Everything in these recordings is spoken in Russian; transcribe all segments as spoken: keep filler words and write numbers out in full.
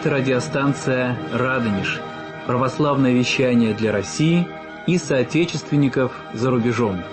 Это радиостанция «Радонеж», православное вещание для России и соотечественников за рубежом.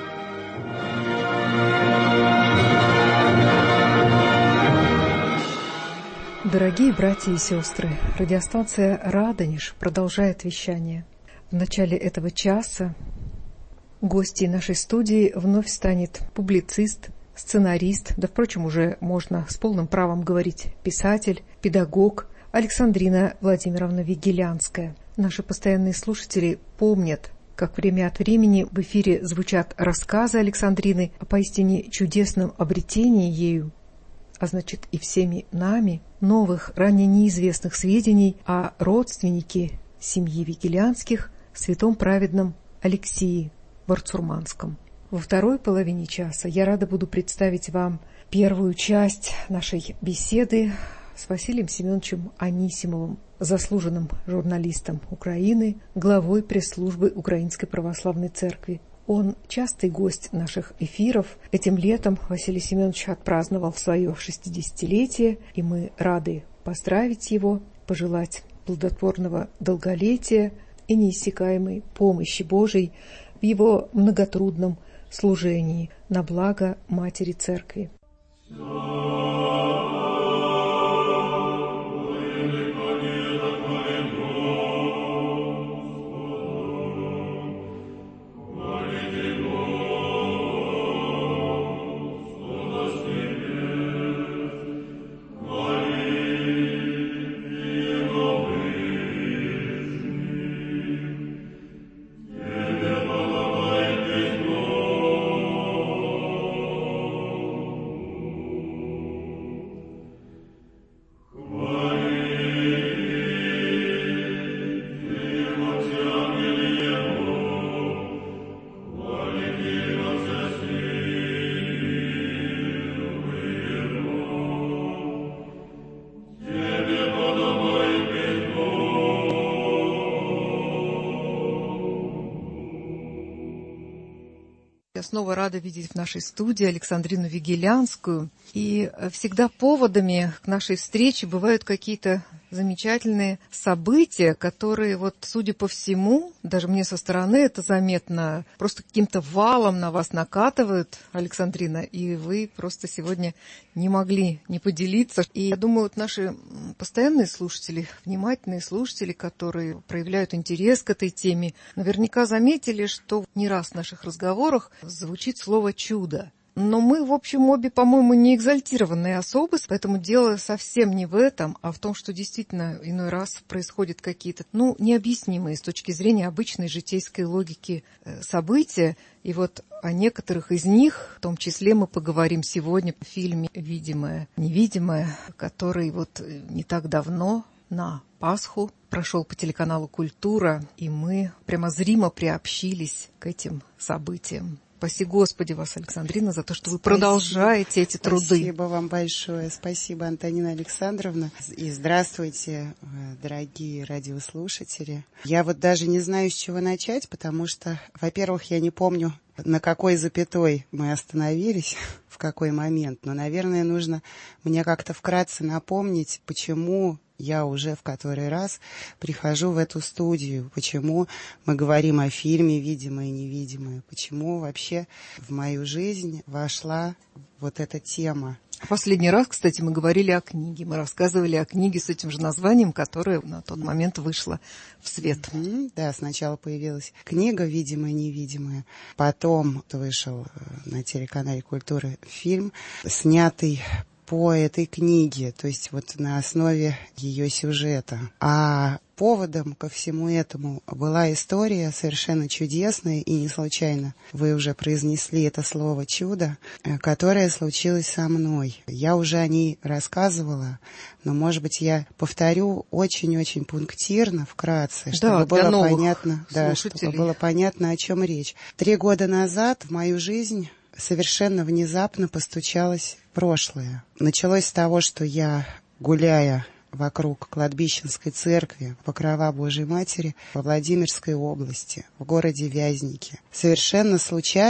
Дорогие братья и сестры, радиостанция «Радонеж» продолжает вещание. В начале этого часа гостьей нашей студии вновь станет публицист, сценарист, да, впрочем, уже можно с полным правом говорить писатель, педагог Александрина Владимировна Вигелянская. Наши постоянные слушатели помнят, как время от времени в эфире звучат рассказы Александрины о поистине чудесном обретении ею, а значит и всеми нами, новых, ранее неизвестных сведений о родственнике семьи Вигелянских, святом праведном Алексии Варцурманском. Во второй половине часа я рада буду представить вам первую часть нашей беседы с Василием Семеновичем Анисимовым, заслуженным журналистом Украины, главой пресс-службы Украинской Православной Церкви. Он частый гость наших эфиров. Этим летом Василий Семенович отпраздновал свое шестидесятилетие, и мы рады поздравить его, пожелать плодотворного долголетия и неиссякаемой помощи Божией в его многотрудном служении на благо Матери Церкви. Я снова рада видеть в нашей студии Александрину Вигелянскую. И всегда поводами к нашей встрече бывают какие-то замечательные события, которые, вот, судя по всему, даже мне со стороны это заметно, просто каким-то валом на вас накатывают, Александрина, и вы просто сегодня не могли не поделиться. И я думаю, вот наши постоянные слушатели, внимательные слушатели, которые проявляют интерес к этой теме, наверняка заметили, что не раз в наших разговорах звучит слово «чудо». Но мы, в общем, обе, по-моему, не экзальтированные особы, поэтому дело совсем не в этом, а в том, что действительно иной раз происходят какие-то, ну, необъяснимые с точки зрения обычной житейской логики события. И вот о некоторых из них, в том числе, мы поговорим сегодня в фильме «Видимое, невидимое», который вот не так давно, на Пасху, прошел по телеканалу «Культура», и мы прямо зримо приобщились к этим событиям. Спаси Господи вас, Александрина, за то, что вы спасибо. Продолжаете эти труды. Спасибо вам большое. Спасибо, Антонина Александровна. И здравствуйте, дорогие радиослушатели. Я вот даже не знаю, с чего начать, потому что, во-первых, я не помню, на какой запятой мы остановились, в какой момент. Но, наверное, нужно мне как-то вкратце напомнить, почему я уже в который раз прихожу в эту студию, почему мы говорим о фильме «Видимое и невидимое», почему вообще в мою жизнь вошла вот эта тема. Последний раз, кстати, мы говорили о книге, мы рассказывали о книге с этим же названием, которая на тот момент вышла в свет. Mm-hmm. Да, сначала появилась книга «Видимое и невидимое», потом вышел на телеканале «Культура» фильм, снятый по этой книге, то есть вот на основе ее сюжета. А поводом ко всему этому была история совершенно чудесная, и не случайно вы уже произнесли это слово «чудо», которое случилось со мной. Я уже о ней рассказывала, но, может быть, я повторю очень-очень пунктирно, вкратце, чтобы да, было понятно, да, чтобы было понятно, о чем речь. Три года назад в мою жизнь совершенно внезапно постучалось прошлое. Началось с того, что я, гуляя вокруг кладбищенской церкви Покрова Божией Матери во Владимирской области, в городе Вязники, совершенно случайно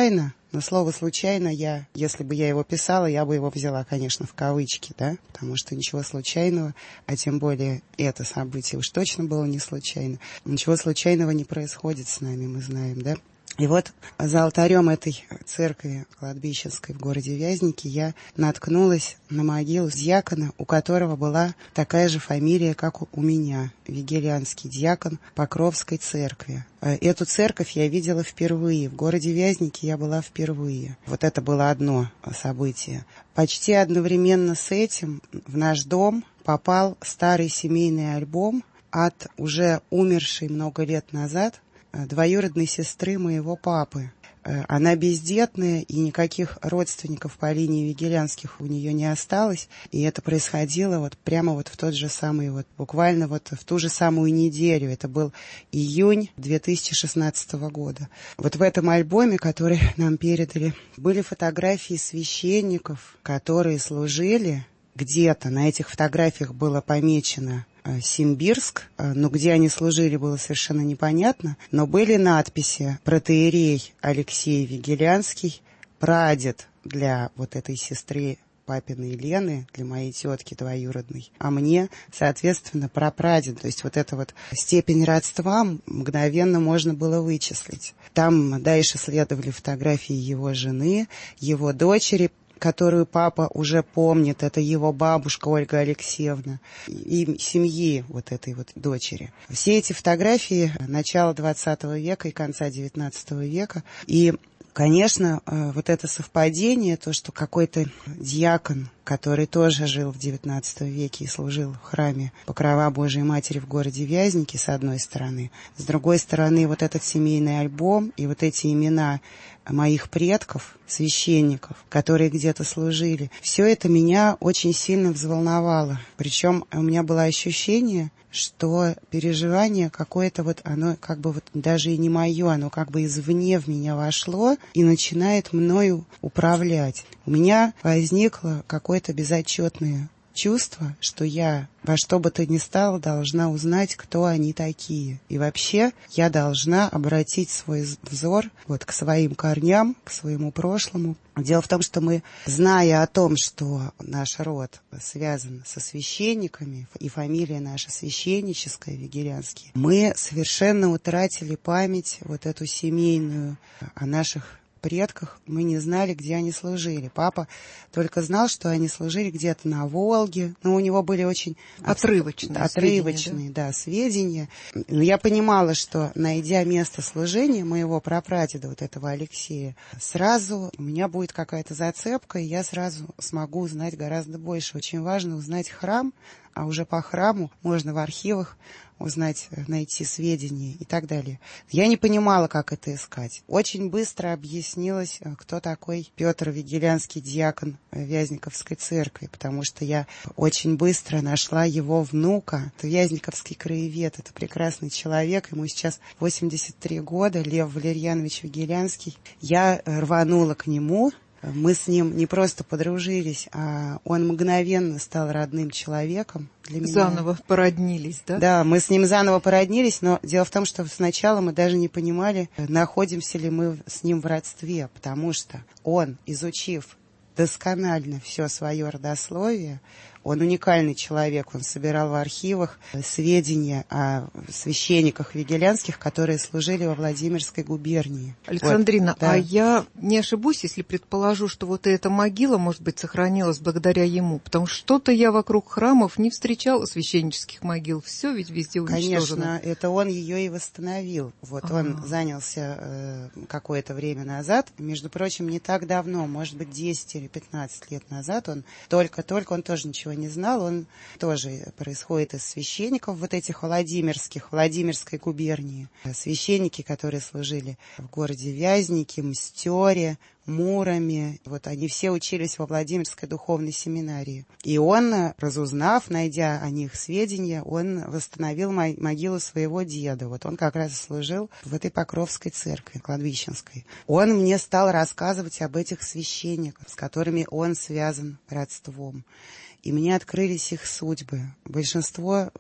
Но слово «случайно» я, если бы я его писала, я бы его взяла, конечно, в кавычки, да, потому что ничего случайного, а тем более это событие уж точно было не случайно. Ничего случайного не происходит с нами, мы знаем, да. И вот за алтарем этой церкви кладбищенской в городе Вязники я наткнулась на могилу дьякона, у которого была такая же фамилия, как у меня, Вигелянский дьякон Покровской церкви. Эту церковь я видела впервые. В городе Вязники я была впервые. Вот это было одно событие. Почти одновременно с этим в наш дом попал старый семейный альбом от уже умершей много лет назад двоюродной сестры моего папы. Она бездетная, и никаких родственников по линии Вигелянских у нее не осталось. И это происходило вот прямо вот в тот же самый, вот буквально вот в ту же самую неделю. Это был июнь две тысячи шестнадцатого года. Вот в этом альбоме, который нам передали, были фотографии священников, которые служили где-то. На этих фотографиях было помечено Симбирск, но где они служили, было совершенно непонятно. Но были надписи: протоиерей Алексей Вигелянский, прадед для вот этой сестры папиной Лены, для моей тетки двоюродной, а мне, соответственно, прапрадед. То есть вот эта вот степень родства мгновенно можно было вычислить. Там дальше следовали фотографии его жены, его дочери, которую папа уже помнит, это его бабушка Ольга Алексеевна, и семьи вот этой вот дочери. Все эти фотографии начала двадцатого века и конца девятнадцатого века. И, конечно, вот это совпадение, то, что какой-то диакон, который тоже жил в девятнадцатом веке и служил в храме Покрова Божией Матери в городе Вязники, с одной стороны. С другой стороны, вот этот семейный альбом и вот эти имена моих предков, священников, которые где-то служили. Все это меня очень сильно взволновало. Причем у меня было ощущение, что переживание какое-то вот, оно как бы вот даже и не мое, оно как бы извне в меня вошло и начинает мною управлять. У меня возникло какое-то безотчетное чувство, что я во что бы то ни стало должна узнать, кто они такие. И вообще я должна обратить свой взор вот к своим корням, к своему прошлому. Дело в том, что мы, зная о том, что наш род связан со священниками, и фамилия наша священническая, Вигелянский, мы совершенно утратили память вот эту семейную о наших предках. Мы не знали, где они служили. Папа только знал, что они служили где-то на Волге, но у него были очень отрывочные, отрывочные сведения, да? Да, сведения. Но я понимала, что, найдя место служения моего прапрадеда, вот этого Алексея, сразу у меня будет какая-то зацепка, и я сразу смогу узнать гораздо больше. Очень важно узнать храм, а уже по храму можно в архивах узнать, найти сведения и так далее. Я не понимала, как это искать. Очень быстро объяснилось, кто такой Петр Вигелянский, диакон Вязниковской церкви, потому что я очень быстро нашла его внука. Это Вязниковский краевед, это прекрасный человек, ему сейчас восемьдесят три года, Лев Валерьянович Вигелянский. Я рванула к нему. Мы с ним не просто подружились, а он мгновенно стал родным человеком для меня. Заново породнились, да? Да, мы с ним заново породнились, но дело в том, что сначала мы даже не понимали, находимся ли мы с ним в родстве, потому что он, изучив досконально все свое родословие, он уникальный человек, он собирал в архивах сведения о священниках вигелянских, которые служили во Владимирской губернии. Александрина, вот, да. А я не ошибусь, если предположу, что вот эта могила, может быть, сохранилась благодаря ему, потому что что-то я вокруг храмов не встречала священнических могил, все ведь везде уничтожено. Конечно, это он ее и восстановил. Вот А-а-а. Он занялся э, какое-то время назад, между прочим, не так давно, может быть, десять или пятнадцать лет назад, он только-только, он тоже ничего не знал, он тоже происходит из священников вот этих владимирских, Владимирской губернии. Священники, которые служили в городе Вязники, Мстере, Муроме, вот они все учились во Владимирской духовной семинарии. И он, разузнав, найдя о них сведения, он восстановил могилу своего деда. Вот он как раз служил в этой Покровской церкви, кладбищенской. Он мне стал рассказывать об этих священниках, с которыми он связан родством. И мне открылись их судьбы. Большинство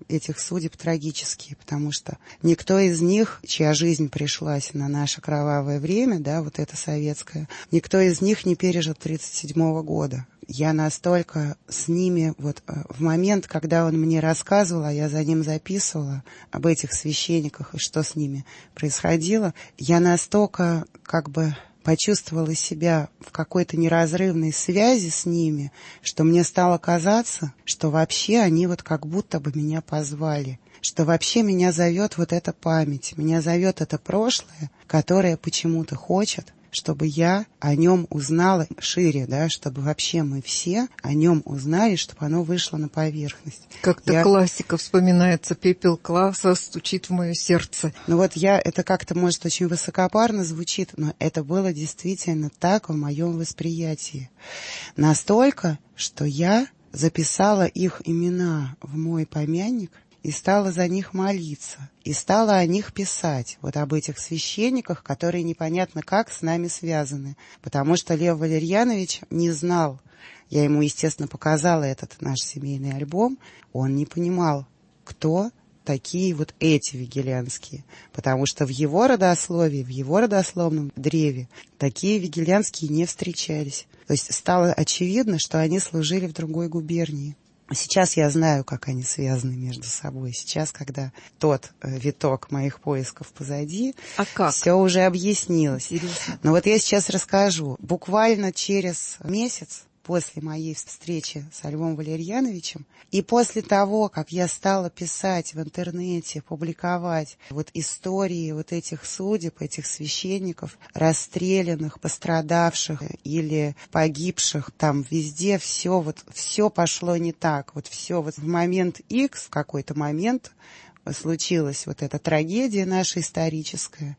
этих судеб трагические, потому что никто из них, чья жизнь пришлась на наше кровавое время, да, вот это советское, никто из них не пережил тридцать седьмого года. Я настолько с ними, вот в момент, когда он мне рассказывал, а я за ним записывала об этих священниках и что с ними происходило, я настолько как бы почувствовала себя в какой-то неразрывной связи с ними, что мне стало казаться, что вообще они вот как будто бы меня позвали, что вообще меня зовет вот эта память, меня зовет это прошлое, которое почему-то хочет, чтобы я о нем узнала шире, да, чтобы вообще мы все о нем узнали, чтобы оно вышло на поверхность. Как-то я... классика вспоминается, пепел класса стучит в мое сердце. Ну вот я, это как-то, может, очень высокопарно звучит, но это было действительно так в моем восприятии. Настолько, что я записала их имена в мой помянник, и стала за них молиться, и стала о них писать, вот об этих священниках, которые непонятно как с нами связаны, потому что Лев Валерьянович не знал, я ему, естественно, показала этот наш семейный альбом, он не понимал, кто такие вот эти вигелянские, потому что в его родословии, в его родословном древе такие вигелянские не встречались. То есть стало очевидно, что они служили в другой губернии. Сейчас я знаю, как они связаны между собой. Сейчас, когда тот э, виток моих поисков позади, а как? Все уже объяснилось. Интересно. Но вот я сейчас расскажу. Буквально через месяц после моей встречи с Львом Валерьяновичем и после того, как я стала писать в интернете, публиковать вот истории вот этих судеб, этих священников, расстрелянных, пострадавших или погибших, там везде все вот все пошло не так. Вот все вот в момент X, в какой-то момент случилась вот эта трагедия наша историческая.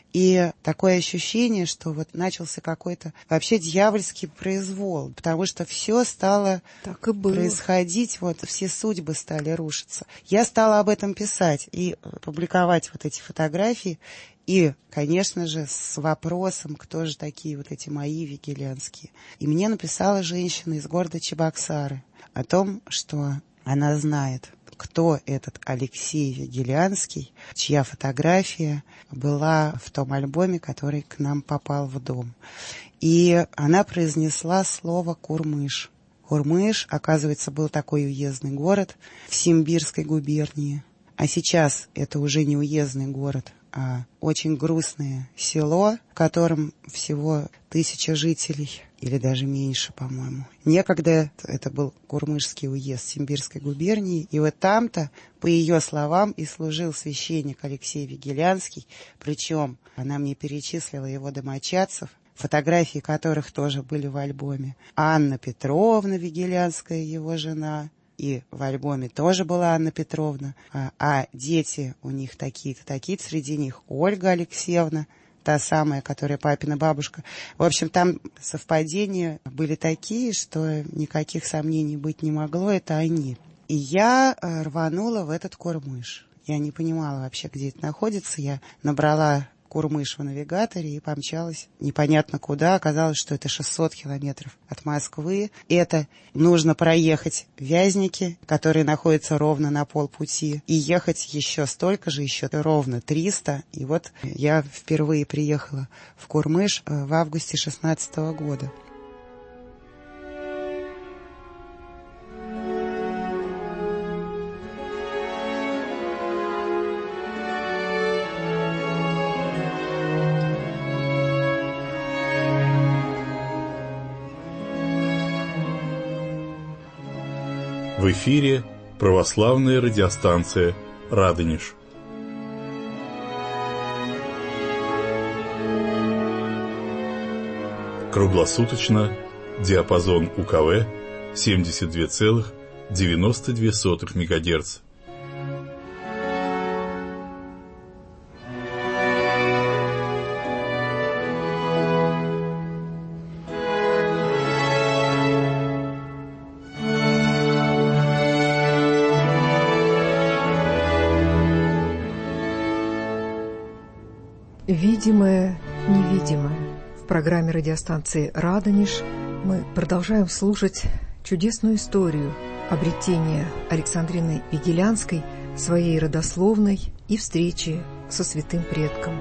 И такое ощущение, что вот начался какой-то вообще дьявольский произвол, потому что все стало так и было. происходить, вот все судьбы стали рушиться. Я стала об этом писать и публиковать вот эти фотографии, и, конечно же, с вопросом, кто же такие вот эти мои вигелянские. И мне написала женщина из города Чебоксары о том, что она знает, кто этот Алексей Вигелянский, чья фотография была в том альбоме, который к нам попал в дом. И она произнесла слово «Курмыш». Курмыш, оказывается, был такой уездный город в Симбирской губернии. А сейчас это уже не уездный город, а очень грустное село, в котором всего тысяча жителей, или даже меньше, по-моему. Некогда это был Курмышский уезд Симбирской губернии, и вот там-то, по ее словам, и служил священник Алексей Вигелянский, причем она мне перечислила его домочадцев, фотографии которых тоже были в альбоме. Анна Петровна Вигелянская, его жена, и в альбоме тоже была Анна Петровна, а, а дети у них такие-то, такие-то, среди них Ольга Алексеевна, та самая, которая папина бабушка. В общем, там совпадения были такие, что никаких сомнений быть не могло, это они. И я рванула в этот Курмыш. Я не понимала вообще, где это находится. Я набрала Курмыш в навигаторе и помчалась непонятно куда. Оказалось, что это шестьсот километров от Москвы. Это нужно проехать Вязники, которые находятся ровно на полпути, и ехать еще столько же, еще ровно триста. И вот я впервые приехала в Курмыш в августе шестнадцатого года. В эфире православная радиостанция «Радонеж». Круглосуточно, диапазон УКВ семьдесят два целых девяносто две сотых мегагерца. Видимое, невидимое. В программе радиостанции «Радонеж» мы продолжаем слушать чудесную историю обретения Александрины Вигелянской своей родословной и встречи со святым предком.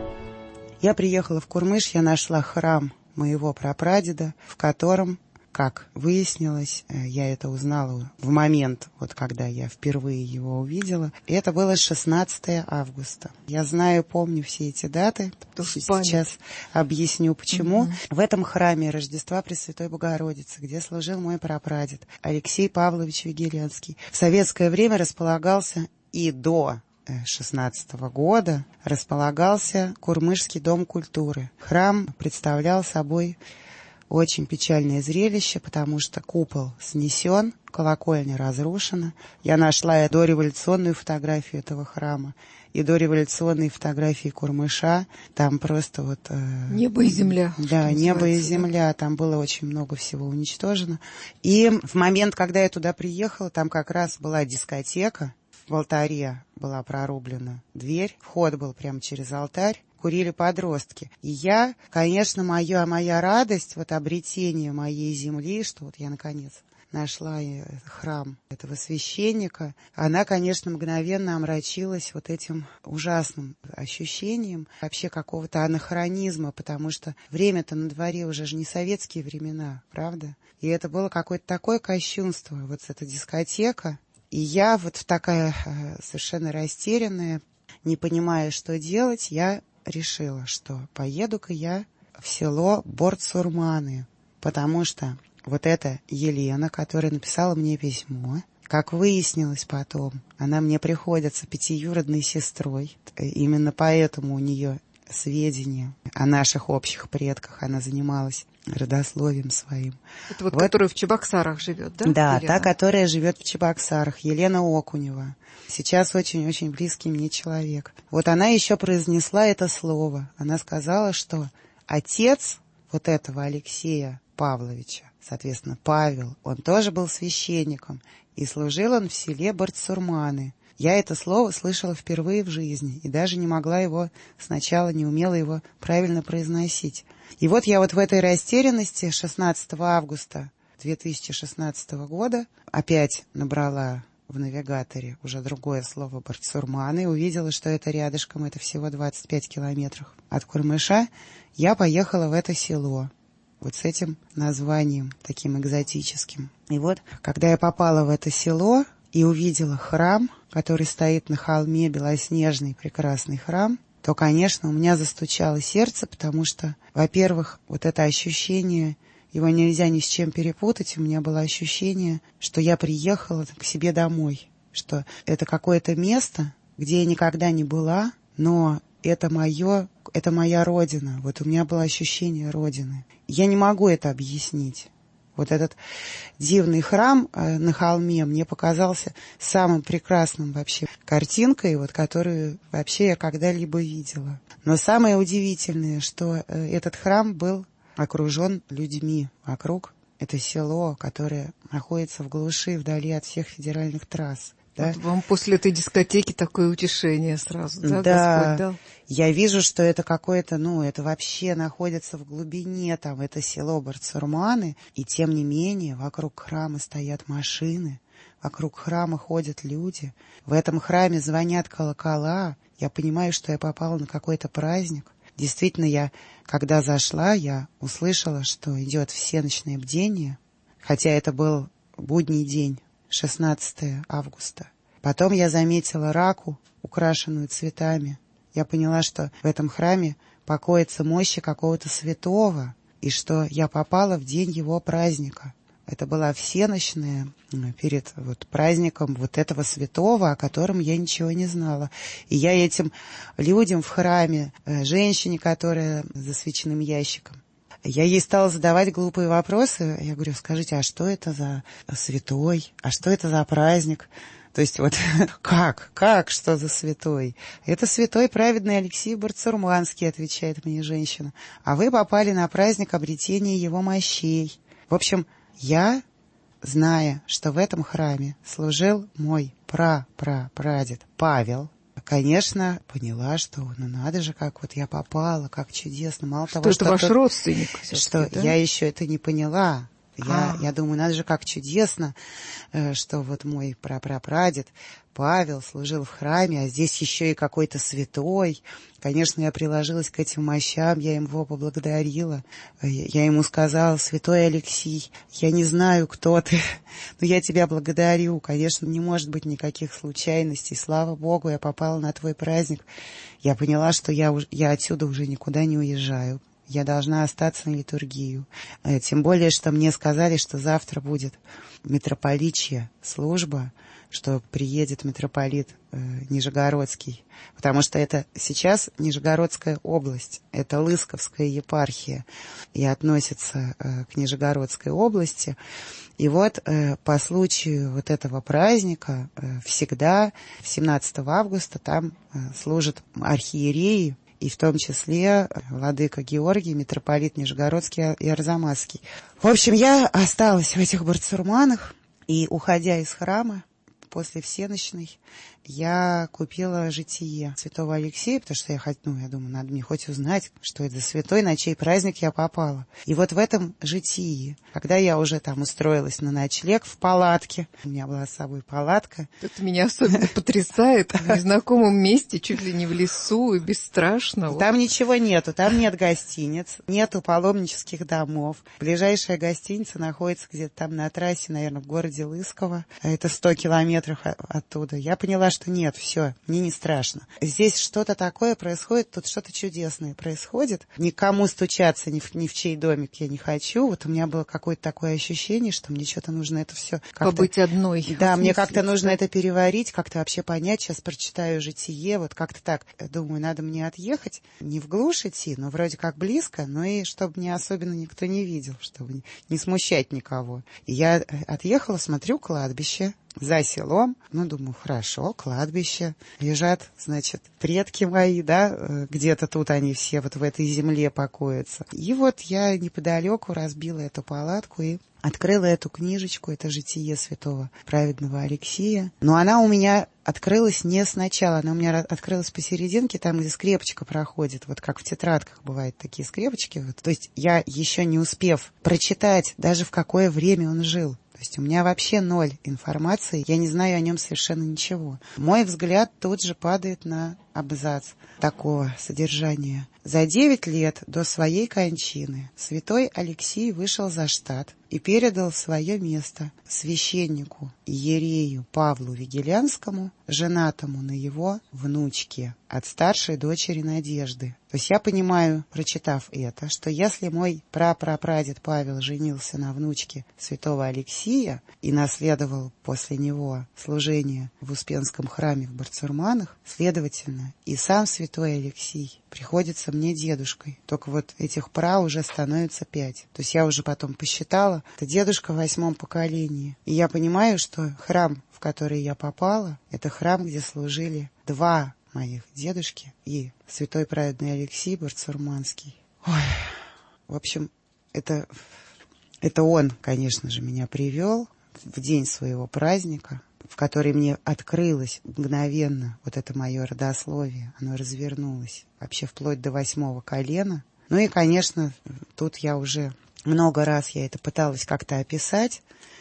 Я приехала в Курмыш, я нашла храм моего прапрадеда, в котором, как выяснилось, я это узнала в момент, вот когда я впервые его увидела, и это было шестнадцатое августа. Я знаю, помню все эти даты, сейчас объясню почему. Угу. В этом храме Рождества Пресвятой Богородицы, где служил мой прапрадед Алексей Павлович Вигеленский, в советское время располагался и до шестнадцатого года располагался Курмышский дом культуры. Храм представлял собой очень печальное зрелище, потому что купол снесен, колокольня разрушена. Я нашла и дореволюционную фотографию этого храма, и дореволюционные фотографии Курмыша. Там просто вот... Э, небо и земля. Да, небо и земля. Там было очень много всего уничтожено. И в момент, когда я туда приехала, там как раз была дискотека. В алтаре была прорублена дверь, вход был прямо через алтарь, курили подростки. И я, конечно, моя, моя радость, вот обретение моей земли, что вот я, наконец, нашла храм этого священника, она, конечно, мгновенно омрачилась вот этим ужасным ощущением вообще какого-то анахронизма, потому что время-то на дворе уже же не советские времена, правда? И это было какое-то такое кощунство, вот эта дискотека. И я вот такая совершенно растерянная, не понимая, что делать, я решила, что поеду-ка я в село Борцурманы, потому что вот эта Елена, которая написала мне письмо, как выяснилось потом, она мне приходится пятиюродной сестрой, именно поэтому у нее сведения о наших общих предках, она занималась родословием своим. Это вот, вот которая в Чебоксарах живет, да? Да, Елена? та, которая живет в Чебоксарах, Елена Окунева. Сейчас очень-очень близкий мне человек. Вот она еще произнесла это слово. Она сказала, что отец вот этого Алексея Павловича, соответственно, Павел, он тоже был священником, и служил он в селе Борцурманы. Я это слово слышала впервые в жизни, и даже не могла его, сначала не умела его правильно произносить. И вот я вот в этой растерянности шестнадцатого августа две тысячи шестнадцатого года опять набрала в навигаторе уже другое слово Борцурманы и увидела, что это рядышком, это всего двадцать пять километров от Курмыша. Я поехала в это село вот с этим названием, таким экзотическим. И вот, когда я попала в это село и увидела храм, который стоит на холме, белоснежный прекрасный храм, то, конечно, у меня застучало сердце, потому что, во-первых, вот это ощущение, его нельзя ни с чем перепутать, у меня было ощущение, что я приехала к себе домой, что это какое-то место, где я никогда не была, но это мое, это моя родина, вот у меня было ощущение родины. Я не могу это объяснить. Вот этот дивный храм э, на холме мне показался самым прекрасным вообще картинкой, вот, которую вообще я когда-либо видела. Но самое удивительное, что э, этот храм был окружен людьми вокруг. Это село, которое находится в глуши, вдали от всех федеральных трасс. Да? Вот вам после этой дискотеки такое утешение сразу, да, да, Господь дал? Я вижу, что это какое-то, ну, это вообще находится в глубине, там, это село Борцурманы, и тем не менее вокруг храма стоят машины, вокруг храма ходят люди, в этом храме звонят колокола, я понимаю, что я попала на какой-то праздник. Действительно, я, когда зашла, я услышала, что идет всеночное бдение, хотя это был будний день, шестнадцатое августа. Потом я заметила раку, украшенную цветами. Я поняла, что в этом храме покоятся мощи какого-то святого, и что я попала в день его праздника. Это была всеночная перед вот праздником вот этого святого, о котором я ничего не знала. И я этим людям в храме, женщине, которая за свечным ящиком, я ей стала задавать глупые вопросы. Я говорю, скажите, а что это за святой? А что это за праздник? То есть вот как? Как? Что за святой? Это святой праведный Алексей Борцурманский, отвечает мне женщина. А вы попали на праздник обретения его мощей. В общем, я, зная, что в этом храме служил мой пра-пра-прадед Павел, конечно, поняла, что ну надо же, как вот я попала, как чудесно. Мало что того, это что ваш тут, родственник. Что да? я еще это не поняла. Я, А. я думаю, надо же, как чудесно, что вот мой прапрапрадед Павел служил в храме, а здесь еще и какой-то святой. Конечно, я приложилась к этим мощам, я его поблагодарила. Я ему сказала: святой Алексий, я не знаю, кто ты, но я тебя благодарю. Конечно, не может быть никаких случайностей. Слава Богу, я попала на твой праздник. Я поняла, что я, я отсюда уже никуда не уезжаю. Я должна остаться на литургию. Тем более, что мне сказали, что завтра будет митрополичья служба, что приедет митрополит э, Нижегородский. Потому что это сейчас Нижегородская область, это Лысковская епархия и относится э, к Нижегородской области. И вот э, по случаю вот этого праздника э, всегда семнадцатого августа там э, служат архиереи, и в том числе владыка Георгий, митрополит Нижегородский и Арзамасский. В общем, я осталась в этих барцурманах, и, уходя из храма, после всенощной, я купила житие святого Алексея, потому что я, ну, я думаю, надо мне хоть узнать, что это за святой, на чей праздник я попала. И вот в этом житии, когда я уже там устроилась на ночлег в палатке, у меня была с собой палатка. Это меня особенно потрясает. В незнакомом месте, чуть ли не в лесу, и бесстрашно. Там ничего нету, там нет гостиниц, нету паломнических домов. Ближайшая гостиница находится где-то там на трассе, наверное, в городе Лысково. Это сто километров оттуда. Я поняла, что нет, все, мне не страшно. Здесь что-то такое происходит, тут что-то чудесное происходит. Никому стучаться ни в, ни в чей домик я не хочу. Вот у меня было какое-то такое ощущение, что мне что-то нужно это все как-то... Побыть одной. Да, мне как-то нужно это переварить, как-то вообще понять. Сейчас прочитаю житие, вот как-то так. Думаю, надо мне отъехать, не в глушь идти, но вроде как близко, но и чтобы мне особенно никто не видел, чтобы не смущать никого. И я отъехала, смотрю, кладбище. За селом, ну, думаю, хорошо, кладбище, лежат, значит, предки мои, да, где-то тут они все вот в этой земле покоятся. И вот я неподалеку разбила эту палатку и открыла эту книжечку, это житие святого праведного Алексия. Но она у меня открылась не сначала, она у меня открылась посерединке, там, где скрепочка проходит, вот как в тетрадках бывают такие скрепочки. Вот. То есть я еще не успев прочитать, даже в какое время он жил. То есть у меня вообще ноль информации, я не знаю о нем совершенно ничего. Мой взгляд тут же падает на абзац такого содержания. За девять лет до своей кончины святой Алексий вышел за штат и передал свое место священнику иерею Павлу Вигелянскому, женатому на его внучке от старшей дочери Надежды. То есть я понимаю, прочитав это, что если мой прапрапрадед Павел женился на внучке святого Алексия и наследовал после него служение в Успенском храме в Барцурманах, следовательно, и сам святой Алексий приходится мне дедушкой. Только вот этих пра уже становится пять. То есть я уже потом посчитала, это дедушка в восьмом поколении. И я понимаю, что храм, в который я попала, это храм, где служили два моих дедушки и святой праведный Алексий Барцурманский. Ой, в общем, это, это он, конечно же, меня привел в день своего праздника, в который мне открылось мгновенно вот это мое родословие. Оно развернулось вообще вплоть до восьмого колена. Ну и, конечно, тут я уже много раз я это пыталась как-то описать,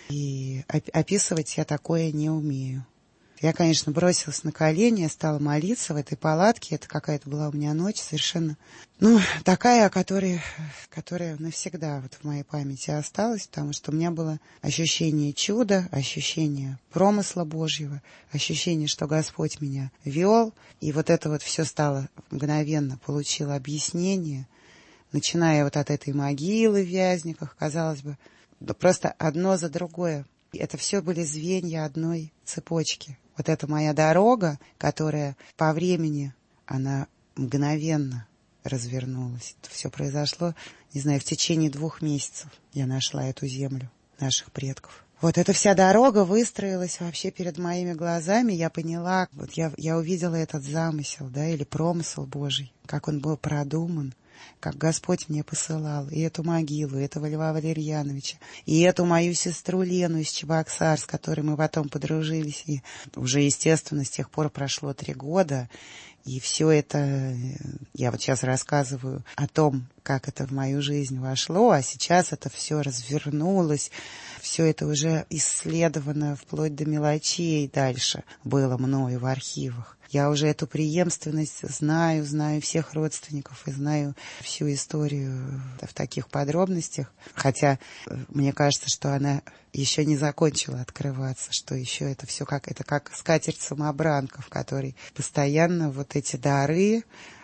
и описывать я такое не умею. Я, конечно, бросилась на колени, я стала молиться в этой палатке. Это какая-то была у меня ночь совершенно, ну, такая, которая, которая навсегда вот в моей памяти осталась, потому что у меня было ощущение чуда, ощущение промысла Божьего, ощущение, что Господь меня вел, и вот это вот все стало мгновенно, получило объяснение, начиная вот от этой могилы в Вязниках, казалось бы, просто одно за другое. Это все были звенья одной цепочки. Вот это моя дорога, которая по времени, она мгновенно развернулась. Это все произошло, не знаю, в течение двух месяцев я нашла эту землю наших предков. Вот эта вся дорога выстроилась вообще перед моими глазами. Я поняла, вот я, я увидела этот замысел, да, или промысел Божий, как он был продуман. как Господь мне посылал и эту могилу, и этого Льва Валерьяновича, и эту мою сестру Лену из Чебоксар, с которой мы потом подружились. И уже, естественно, с тех пор прошло три года. И все это, я вот сейчас рассказываю о том, как это в мою жизнь вошло, а сейчас это все развернулось, все это уже исследовано вплоть до мелочей дальше было мною в архивах. Я уже эту преемственность знаю, знаю всех родственников и знаю всю историю в таких подробностях. Хотя мне кажется, что она еще не закончила открываться, что еще это все как, это как скатерть-самобранка, в которой постоянно вот эти дары,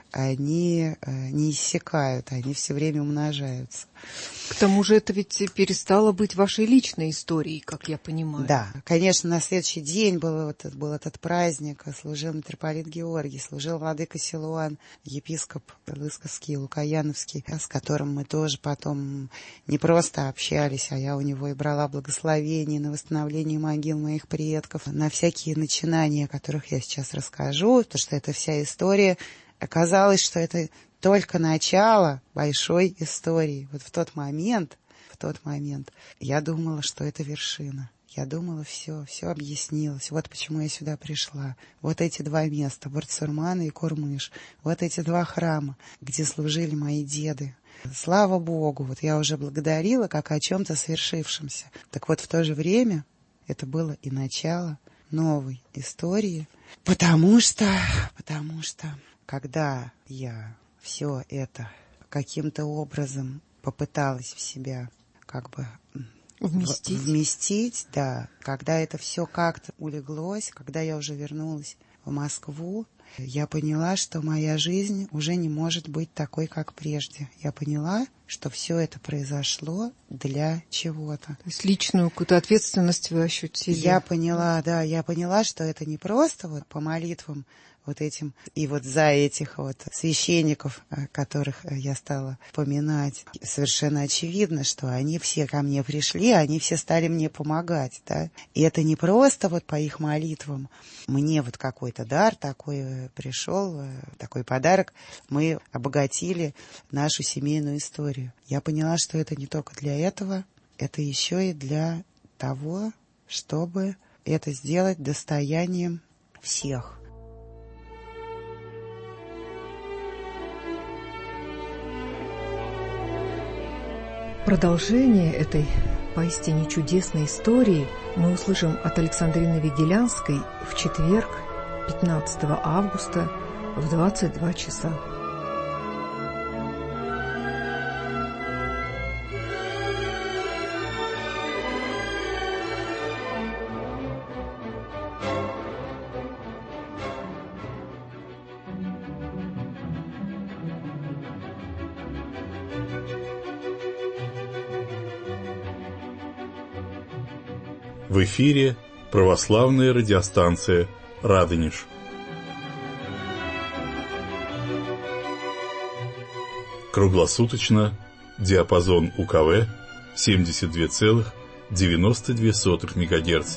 они не иссякают, они все время умножаются. К тому же это ведь перестало быть вашей личной историей, как я понимаю. Да, конечно, на следующий день был, вот, был этот праздник, служил митрополит Георгий, служил владыка Силуан, епископ Лысковский, Лукаяновский, с которым мы тоже потом не просто общались, а я у него и брала благословение на восстановление могил моих предков, на всякие начинания, о которых я сейчас расскажу, потому что это вся история. Оказалось, что это только начало большой истории. Вот в тот момент, в тот момент я думала, что это вершина. Я думала, все, все объяснилось. Вот почему я сюда пришла. Вот эти два места, Бортсурмана и Курмыш. Вот эти два храма, где служили мои деды. Слава Богу, вот я уже благодарила, как о чем-то свершившемся. Так вот, в то же время это было и начало новой истории. Потому что, потому что... Когда я все это каким-то образом попыталась в себя как бы вместить, в, вместить, да, когда это все как-то улеглось, когда я уже вернулась в Москву, я поняла, что моя жизнь уже не может быть такой, как прежде. Я поняла, что все это произошло для чего-то. То есть личную какую-то ответственность вы ощутили? Я поняла, да, я поняла, что это не просто вот по молитвам вот этим, и вот за этих вот священников, которых я стала поминать, совершенно очевидно, что они все ко мне пришли, они все стали мне помогать, да. И это не просто вот по их молитвам. Мне вот какой-то дар такой пришел, такой подарок. Мы обогатили нашу семейную историю. Я поняла, что это не только для этого, это еще и для того, чтобы это сделать достоянием всех. Продолжение этой поистине чудесной истории мы услышим от Александрины Вигелянской в четверг, пятнадцатого августа, в двадцать два часа. В эфире православная радиостанция «Радонеж». Круглосуточно диапазон УКВ семьдесят два целых девяносто две сотых мегагерца.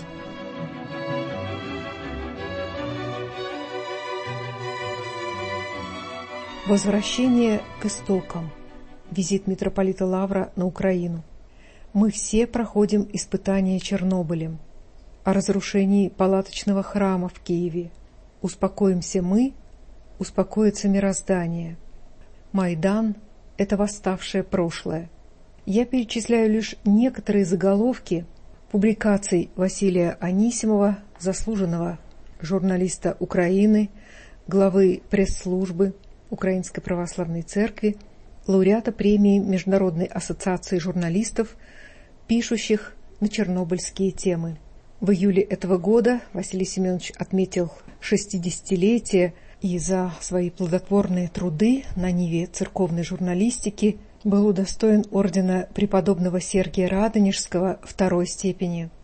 Возвращение к истокам. Визит митрополита Лавра на Украину. Мы все проходим испытания Чернобылем. О разрушении палаточного храма в Киеве. Успокоимся мы, успокоится мироздание. Майдан — это восставшее прошлое. Я перечисляю лишь некоторые заголовки публикаций Василия Анисимова, заслуженного журналиста Украины, главы пресс-службы Украинской Православной Церкви, лауреата премии Международной ассоциации журналистов, пишущих на чернобыльские темы. В июле этого года Василий Семенович отметил шестидесятилетие и за свои плодотворные труды на ниве церковной журналистики был удостоен ордена преподобного Сергия Радонежского второй степени.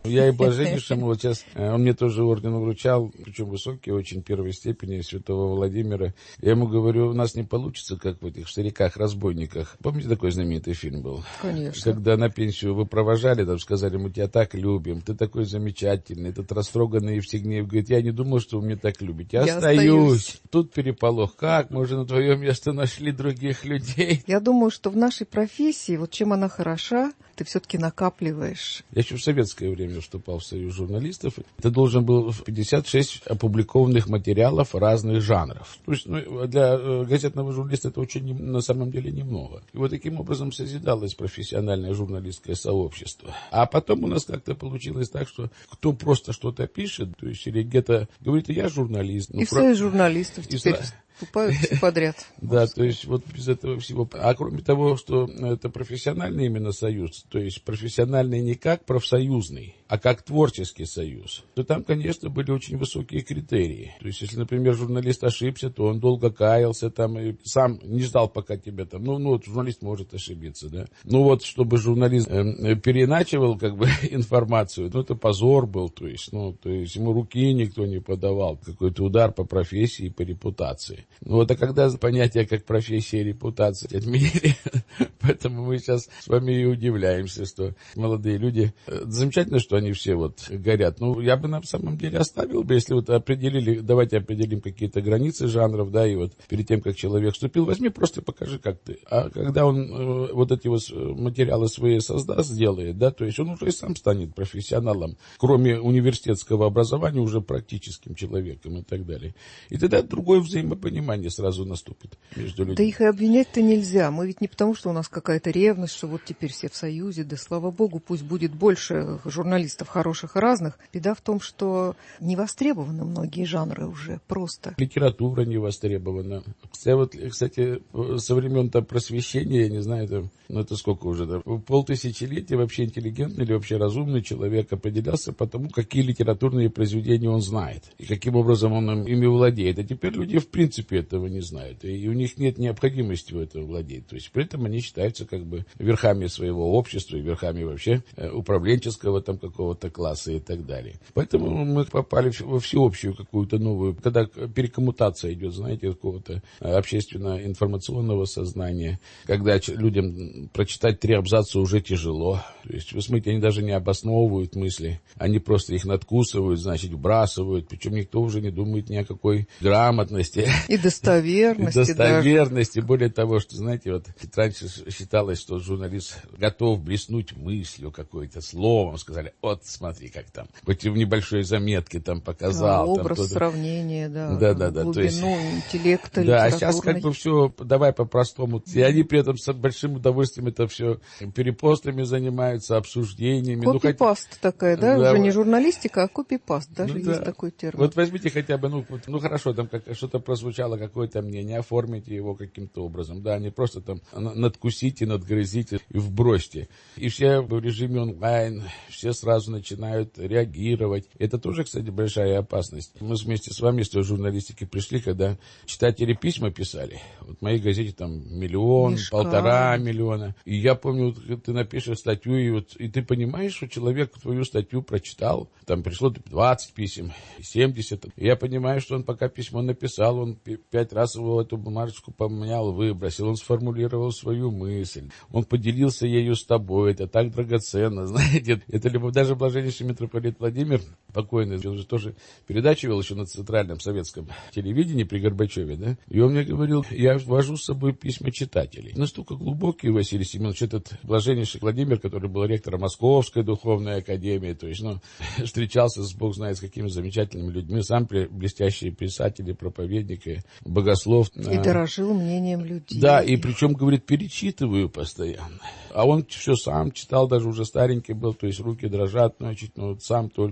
Я и блаженнейшему, вот сейчас, он мне тоже орден вручал, причем высокий, очень первой степени, святого Владимира. Я ему говорю, у нас не получится, как в этих «Стариках-разбойниках». Помните, такой знаменитый фильм был? Конечно. Когда на пенсию вы провожали, там сказали, мы тебя так любим, ты такой замечательный, этот растроганный Евстигнеев говорит, я не думал, что вы меня так любите. Я, я остаюсь. остаюсь. Тут переполох. Как? Мы уже на твое место нашли других людей. Я думаю, что в нашей профессии, вот чем она хороша, ты все-таки накапливаешь. Я еще в советское время вступал в союз журналистов. Ты должен был пятьдесят шесть опубликованных материалов разных жанров. То есть ну, для э, газетного журналиста это очень на самом деле немного. И вот таким образом созидалось профессиональное журналистское сообщество. А потом у нас как-то получилось так, что кто просто что-то пишет, то есть или где-то говорит, я журналист. И ну, все про... из журналистов и теперь... Вступают все подряд. Да, то есть вот без этого всего. А кроме того, что это профессиональный именно союз, то есть профессиональный не как профсоюзный, а как творческий союз, то там, конечно, были очень высокие критерии. То есть, если, например, журналист ошибся, то он долго каялся там и сам не ждал, пока тебя там... Ну, ну вот журналист может ошибиться, да. Ну вот, чтобы журналист э, переиначивал как бы информацию, ну это позор был, то есть, ну, то есть ему руки никто не подавал. Какой-то удар по профессии, по репутации. Ну вот, а когда понятие как профессия и репутация отменили, поэтому мы сейчас с вами и удивляемся, что молодые люди... Замечательно, что они все вот горят. Ну, я бы на самом деле оставил бы, если вот определили, давайте определим какие-то границы жанров, да, и вот перед тем, как человек вступил, возьми, просто покажи, как ты. А когда он э, вот эти вот материалы свои создаст, сделает, да, то есть он уже и сам станет профессионалом, кроме университетского образования, уже практическим человеком и так далее. И тогда другое взаимопонимание сразу наступит между людьми. Да их и обвинять-то нельзя. Мы ведь не потому, что у нас какая-то ревность, что вот теперь все в союзе, да слава богу, пусть будет больше журналистов хороших и разных. Беда в том, что не востребованы многие жанры уже просто. Литература не востребована. Кстати, вот, кстати со времен там просвещения, я не знаю, там, ну это сколько уже, да, полтысячелетия вообще интеллигентный или вообще разумный человек определялся по тому, какие литературные произведения он знает и каким образом он ими владеет. А теперь люди в принципе этого не знают, и у них нет необходимости в этом владеть. То есть при этом они считаются как бы верхами своего общества и верхами вообще управленческого там какого-то класса и так далее. Поэтому мы попали во всеобщую какую-то новую, когда перекоммутация идет, знаете, какого-то общественно-информационного сознания, когда людям прочитать три абзаца уже тяжело. То есть, вы смотрите, они даже не обосновывают мысли, они просто их надкусывают, значит, вбрасывают, причем никто уже не думает ни о какой грамотности. И достоверности. И достоверности. Даже. Более того, что, знаете, вот раньше считалось, что журналист готов блеснуть мыслью какой-то, словом. Сказали, вот смотри, как там, хоть и в небольшой заметке там показал. Да, образ, там, сравнения, да. Да, да, да. Глубину то есть, интеллекта, да, а сейчас как бы все, давай по-простому. И они при этом с большим удовольствием это все перепостами занимаются, обсуждениями. Копипаст ну, хоть... такая, да? да? Уже не журналистика, а копипаст. Даже ну, есть да. такой термин. Вот возьмите хотя бы, ну, ну хорошо, там как, что-то прозвучало, какое-то мнение, оформите его каким-то образом. Да, не просто там надкусите, надгрызите и вбросьте. И все в режиме онлайн, все сразу начинают реагировать. Это тоже, кстати, большая опасность. Мы вместе с вами, с той журналистики, пришли, когда читатели письма писали. Вот в моей газете там миллион, Мешка. полтора миллиона. И я помню, вот, ты напишешь статью, и, вот, и ты понимаешь, что человек твою статью прочитал, там пришло двадцать писем, семьдесят. И я понимаю, что он пока письмо написал, он пять раз его эту бумажечку поменял, выбросил, он сформулировал свою мысль, он поделился ею с тобой, это так драгоценно, знаете. Это либо даже блаженнейший митрополит Владимир, покойный, он же тоже передачу вел еще на Центральном советском телевидении при Горбачеве, да, и он мне говорил, я вожу с собой письма читателей. Настолько глубокий Василий Семенович, этот блаженнейший Владимир, который был ректором Московской духовной академии, то есть, ну, встречался с, бог знает, с какими замечательными людьми, сам блестящий писатель, проповедник, и богослов. И дорожил мнением людей. Да, и причем, говорит, перечитываю постоянно. А он все сам читал, даже уже старенький был, то есть руки дрожат, значит, ну, вот сам только. Это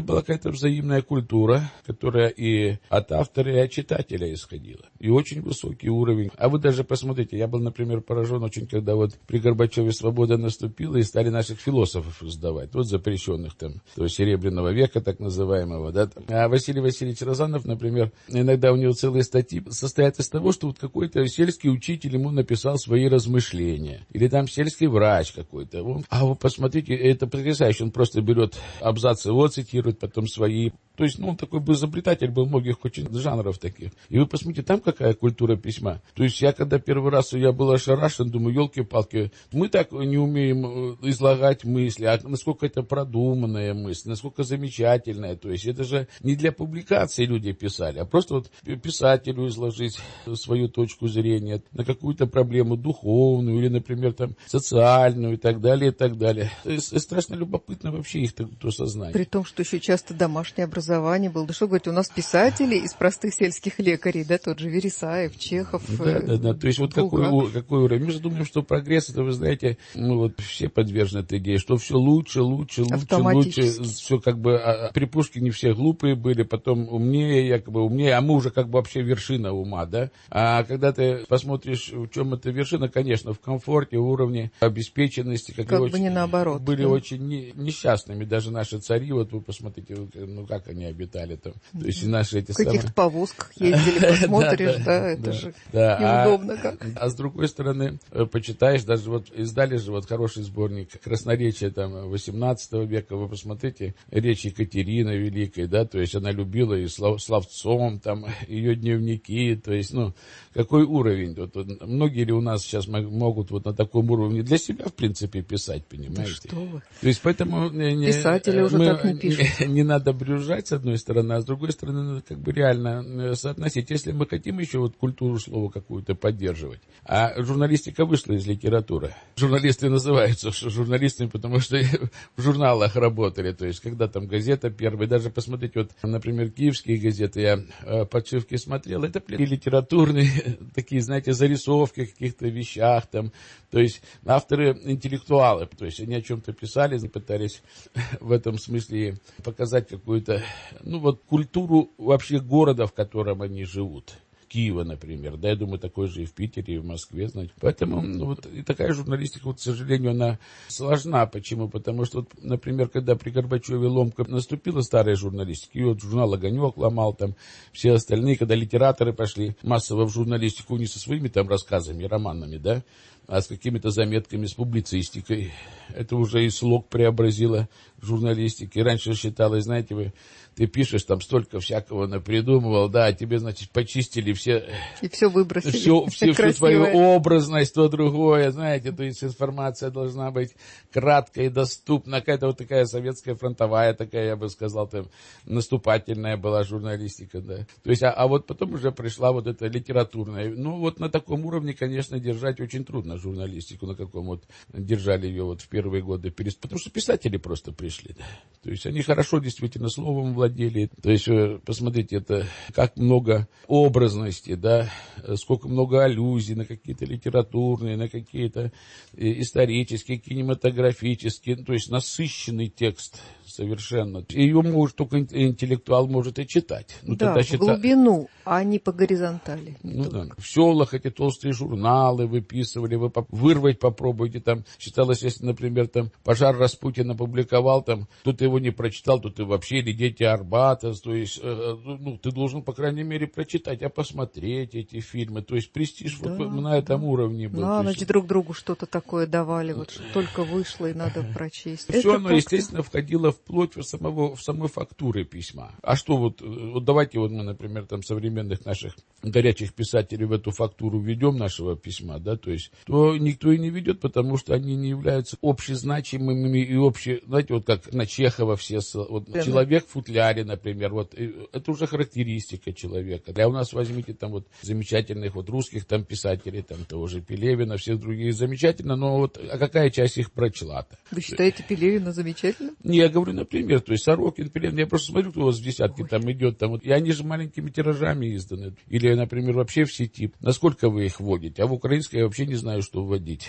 была какая-то взаимная культура, которая и от автора, и от читателя исходила. И очень высокий уровень. А вы даже посмотрите, я был, например, поражен очень, когда вот при Горбачеве свобода наступила, и стали наших философов издавать, вот запрещенных там, то есть Серебряного века, так называемого, да. А Василий Васильевич Розанов, например, иногда у него целые статьи состоят из того, что вот какой-то сельский учитель ему написал свои размышления. Или там сельский врач какой-то. Он, а вы посмотрите, это потрясающе, он просто берет абзацы, вот цитирует, потом свои. То есть, ну, он такой бы изобретатель был многих очень жанров таких. И вы посмотрите, там какая культура письма. То есть, я когда первый раз, я был ошарашен, думаю, елки-палки, мы так не умеем излагать мысли, а насколько это продуманная мысль, насколько замечательная. То есть, это же не для публикации люди писали, а просто вот писателю изложить свою точку зрения на какую-то проблему духовную или, например, там, социальную и так далее, и так далее. То есть, страшно любопытно вообще их то сознание. При том, что еще часто домашнее образование было. Да что говорить, у нас писатели из простых сельских лекарей, да, тот же Вересаев, Чехов. Да, да, да. То есть вот какой, какой уровень. Мы же думаем, что прогресс, это, вы знаете, ну вот все подвержены этой идее, что все лучше, лучше, лучше, лучше. Все как бы, а, при Пушкине все глупые были, потом умнее, якобы умнее, а мы уже как бы вообще вершина ума, да. А когда ты посмотришь, в чем эта вершина, конечно, в комфорте, в уровне обеспеченности. Как, как бы очень, не наоборот. Были да. очень не, несчастными, даже наши цари, вот вы посмотрите, ну как они обитали там. То есть наши эти в каких-то самые... повозках ездили, посмотришь, да, это же неудобно как. А с другой стороны, почитаешь, даже вот издали же вот хороший сборник красноречия там восемнадцатого века, вы посмотрите, речь Екатерины Великой, да, то есть она любила и словцом, там, ее дневники, то есть, ну, какой уровень. Вот, вот, многие ли у нас сейчас могут вот на таком уровне для себя, в принципе, писать, понимаете? Да что вы. То есть, поэтому... Писатели уже мы, так не пишут. Не, не надо брюзжать, с одной стороны, а с другой стороны, надо как бы реально соотносить. Если мы хотим еще вот культуру слова какую-то поддерживать, а журналистика вышла из литературы. Журналисты называются журналистами, потому что в журналах работали, то есть, когда там газета первая, даже посмотрите, вот, например, киевские газеты, я подшивки смотрел, это литературные такие, знаете, зарисовки о каких-то вещах, там, то есть, авторы интеллектуалы, то есть, они о чем-то писали, пытались в этом смысле показать какую-то, ну, вот, культуру вообще города, в котором они живут. Киева, например, да, я думаю, такой же и в Питере, и в Москве, знаете. Поэтому, ну, вот, и такая журналистика, вот, к сожалению, она сложна. Почему? Потому что, вот, например, когда при Горбачеве ломка наступила старая журналистика, и вот журнал «Огонек» ломал, там, все остальные, когда литераторы пошли массово в журналистику, не со своими там рассказами, романами, да, а с какими-то заметками, с публицистикой. Это уже и слог преобразило в журналистике. Раньше считалось, знаете, вы, ты пишешь, там столько всякого напридумывал, да, а тебе, значит, почистили все... И все выбросили. Все, все, всю твою образность, то другое, знаете, то есть информация должна быть краткой, доступна. Какая-то вот такая советская фронтовая, такая, я бы сказал, там, наступательная была журналистика, да. То есть, а, а вот потом уже пришла вот эта литературная. Ну, вот на таком уровне, конечно, держать очень трудно журналистику, на каком вот держали ее вот в первые годы, потому что писатели просто пришли, да. То есть они хорошо действительно словом владели. То есть, посмотрите, это как много образности, да, сколько много аллюзий на какие-то литературные, на какие-то исторические, кинематографические, то есть насыщенный текст совершенно. Ее может только интеллектуал может и читать. Ну, да, в считать... глубину, а не по горизонтали. Ну, да. В селах эти толстые журналы выписывали, вы поп... вырвать попробуйте. Там считалось, если, например, там пожар Распутин опубликовал, там, то ты его не прочитал, то ты вообще, или дети Арбата, то есть, э, ну, ты должен, по крайней мере, прочитать, а посмотреть эти фильмы. То есть престиж да, вот на этом да. уровне был. На ночь есть... друг другу что-то такое давали, вот что только вышло и надо прочесть. Все это оно, как-то... естественно, входило в вплоть в, самого, в самой фактуры письма. А что вот, вот давайте вот мы, например, там современных наших горячих писателей в эту фактуру введем нашего письма, да, то есть, то никто и не ведет, потому что они не являются общезначимыми и обще, знаете, вот как на Чехова все, вот, да, человек в футляре, например, вот, это уже характеристика человека. А у нас возьмите там вот замечательных вот русских там писателей, там того же Пелевина, всех других замечательно, но вот, а какая часть их прочла-то? Вы считаете Пелевина замечательно? Не, я говорю, например, то есть Сорокин, Пелевин, я просто смотрю, кто у вас в десятке Ой. Там идет, там, вот, и они же маленькими тиражами изданы. Или, например, вообще в сети. Насколько вы их вводите? А в украинской я вообще не знаю, что вводить.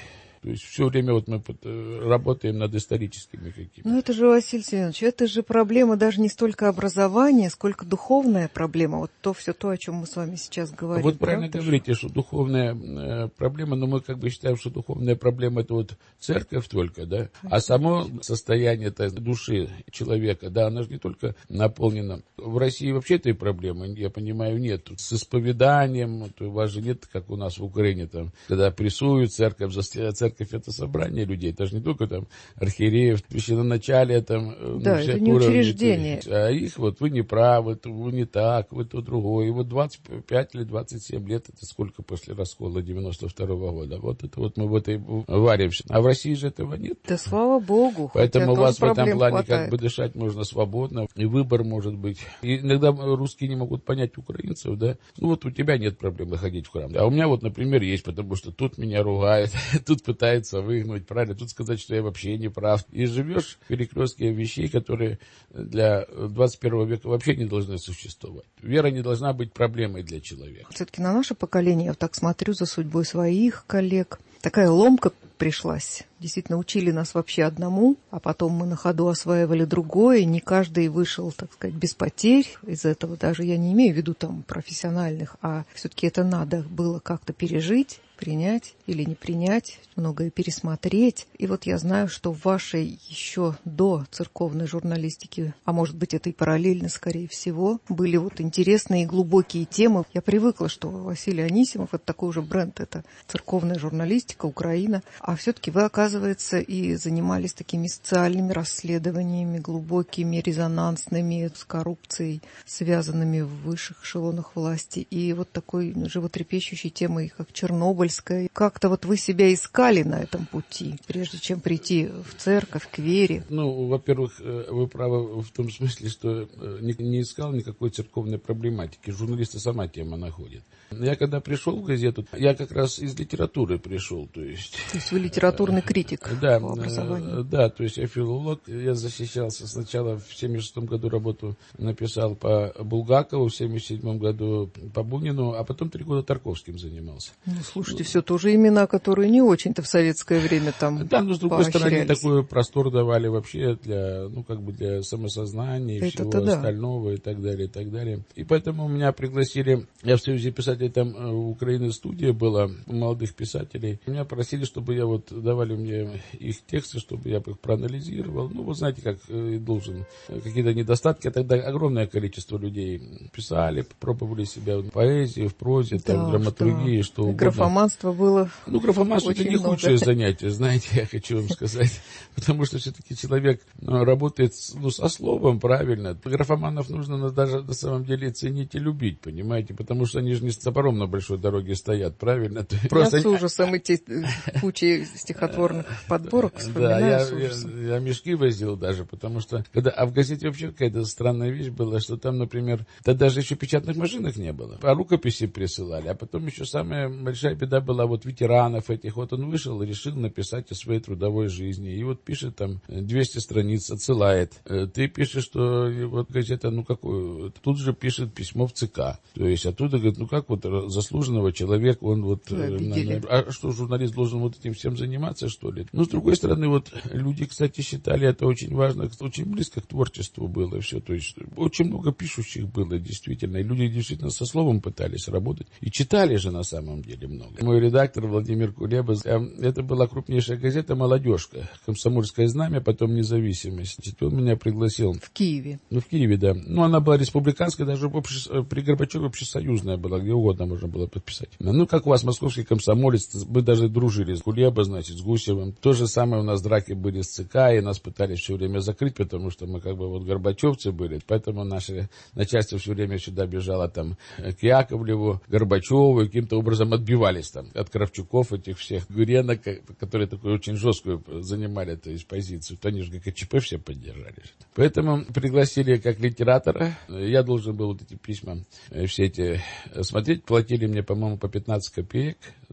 То есть все время вот мы работаем над историческими какими-то. Ну это же, Василий Семенович, это же проблема даже не столько образования, сколько духовная проблема. Вот то все то, о чем мы с вами сейчас говорим. Вот правильно правда говорите, же? что духовная э, проблема, но мы как бы считаем, что духовная проблема это вот церковь только, да, а само состояние души человека, да, она же не только наполнена. В России вообще этой проблемы, я понимаю, нет. Тут с исповеданием, вот у вас же нет, как у нас в Украине, там, когда прессуют церковь, церковь это собрание людей, это же не только там архиереев, священноначалие, там, да, ну, это не уровней, учреждение. А их вот вы не правы, вы не так, вы то другое. И вот двадцать пять или двадцать семь лет, это сколько после раскола девяносто второго года. Вот это вот мы в этой варимся. А в России же этого нет. Да слава Богу. Поэтому у вас в этом плане хватает. как бы дышать можно свободно, и выбор может быть. И иногда русские не могут понять украинцев, да. Ну вот у тебя нет проблемы ходить в храм. А у меня вот, например, есть, потому что тут меня ругают, тут пытаются выгнать, правильно, тут сказать, что я вообще не прав. И живешь в перекрестке вещей, которые для двадцать первого века вообще не должны существовать. Вера не должна быть проблемой для человека. Все-таки на наше поколение, я вот так смотрю за судьбой своих коллег, такая ломка пришлась. Действительно, учили нас вообще одному, а потом мы на ходу осваивали другое. Не каждый вышел, так сказать, без потерь из этого. Даже я не имею в виду там профессиональных, а все-таки это надо было как-то пережить, принять или не принять, многое пересмотреть. И вот я знаю, что в вашей еще до церковной журналистики, а может быть это и параллельно, скорее всего, были вот интересные и глубокие темы. Я привыкла, что Василий Анисимов — это такой уже бренд, это церковная журналистика, Украина. А все-таки вы, оказывается, и занимались такими социальными расследованиями, глубокими, резонансными, с коррупцией, связанными в высших эшелонах власти. И вот такой животрепещущей темой, как Чернобыль. Как-то вот вы себя искали на этом пути, прежде чем прийти в церковь, к вере? Ну, во-первых, вы правы в том смысле, что не, не искал никакой церковной проблематики. Журналисты сама тема находит. Я когда пришел в газету, я как раз из литературы пришел. То есть, то есть вы литературный критик да, по образованию? Да, то есть я филолог. Я защищался сначала в семьдесят шестом году работу написал по Булгакову, в семьдесят седьмом году по Бунину, а потом три года Тарковским занимался. Ну, слушайте, все тоже имена, которые не очень-то в советское время там да, но с другой стороны такой простор давали вообще для, ну, как бы для самосознания и всего да. остального и так далее, и так далее. И поэтому меня пригласили, я в Союзе писателей, там в Украине студия была молодых писателей. Меня просили, чтобы я вот, давали мне их тексты, чтобы я их проанализировал. Ну, вы знаете, как должен, какие-то недостатки. Тогда огромное количество людей писали, пробовали себя в поэзии, в прозе, да, там, в драматургии, да. что угодно. Графоманство было. Ну, графоманство это не много. худшее занятие, знаете, я хочу вам сказать. Потому что все-таки человек ну, работает ну, со словом, правильно. Графоманов нужно даже на самом деле ценить и любить, понимаете? Потому что они же не с топором на большой дороге стоят, правильно? Просто... Я с ужасом эти кучи стихотворных подборок вспоминаю. Да, я, с ужасом. Я, я мешки возил даже, потому что... Когда, а в газете вообще какая-то странная вещь была, что там, например, да даже еще печатных машинок не было. А рукописи присылали, а потом еще самая большая беда была вот ветеранов этих. Вот он вышел и решил написать о своей трудовой жизни. И вот пишет там двести страниц, отсылает. Ты пишешь, что вот газета, ну какой... Тут же пишет письмо в ЦК. То есть оттуда говорит, ну как вот заслуженного человека, он вот... А что, журналист должен вот этим всем заниматься, что ли? Ну, с другой стороны, вот люди, кстати, считали это очень важно, очень близко к творчеству было все. То есть очень много пишущих было, действительно. И люди действительно со словом пытались работать. И читали же на самом деле много. Мой редактор Владимир Кулеба, это была крупнейшая газета «Молодежка», «Комсомольское знамя», потом «Независимость». Он меня пригласил. В Киеве? Ну, в Киеве, да. Ну, она была республиканская, даже обще... при Горбачеве общесоюзная была, где угодно можно было подписать. Ну, как у вас московский комсомолец, мы даже дружили с Кулеба, значит, с Гусевым. То же самое у нас драки были с ЦК, и нас пытались все время закрыть, потому что мы как бы вот горбачевцы были. Поэтому наше начальство все время сюда бежало там к Яковлеву, Горбачеву, и каким-то образом отбивались там от Кравчуков, этих всех Гуренок, которые такую очень жесткую занимали, то есть позицию. То они же как ЧП все поддержали. Поэтому пригласили как литератора. Я должен был вот эти письма все эти смотреть. Платили мне, по-моему, по пятнадцать копеек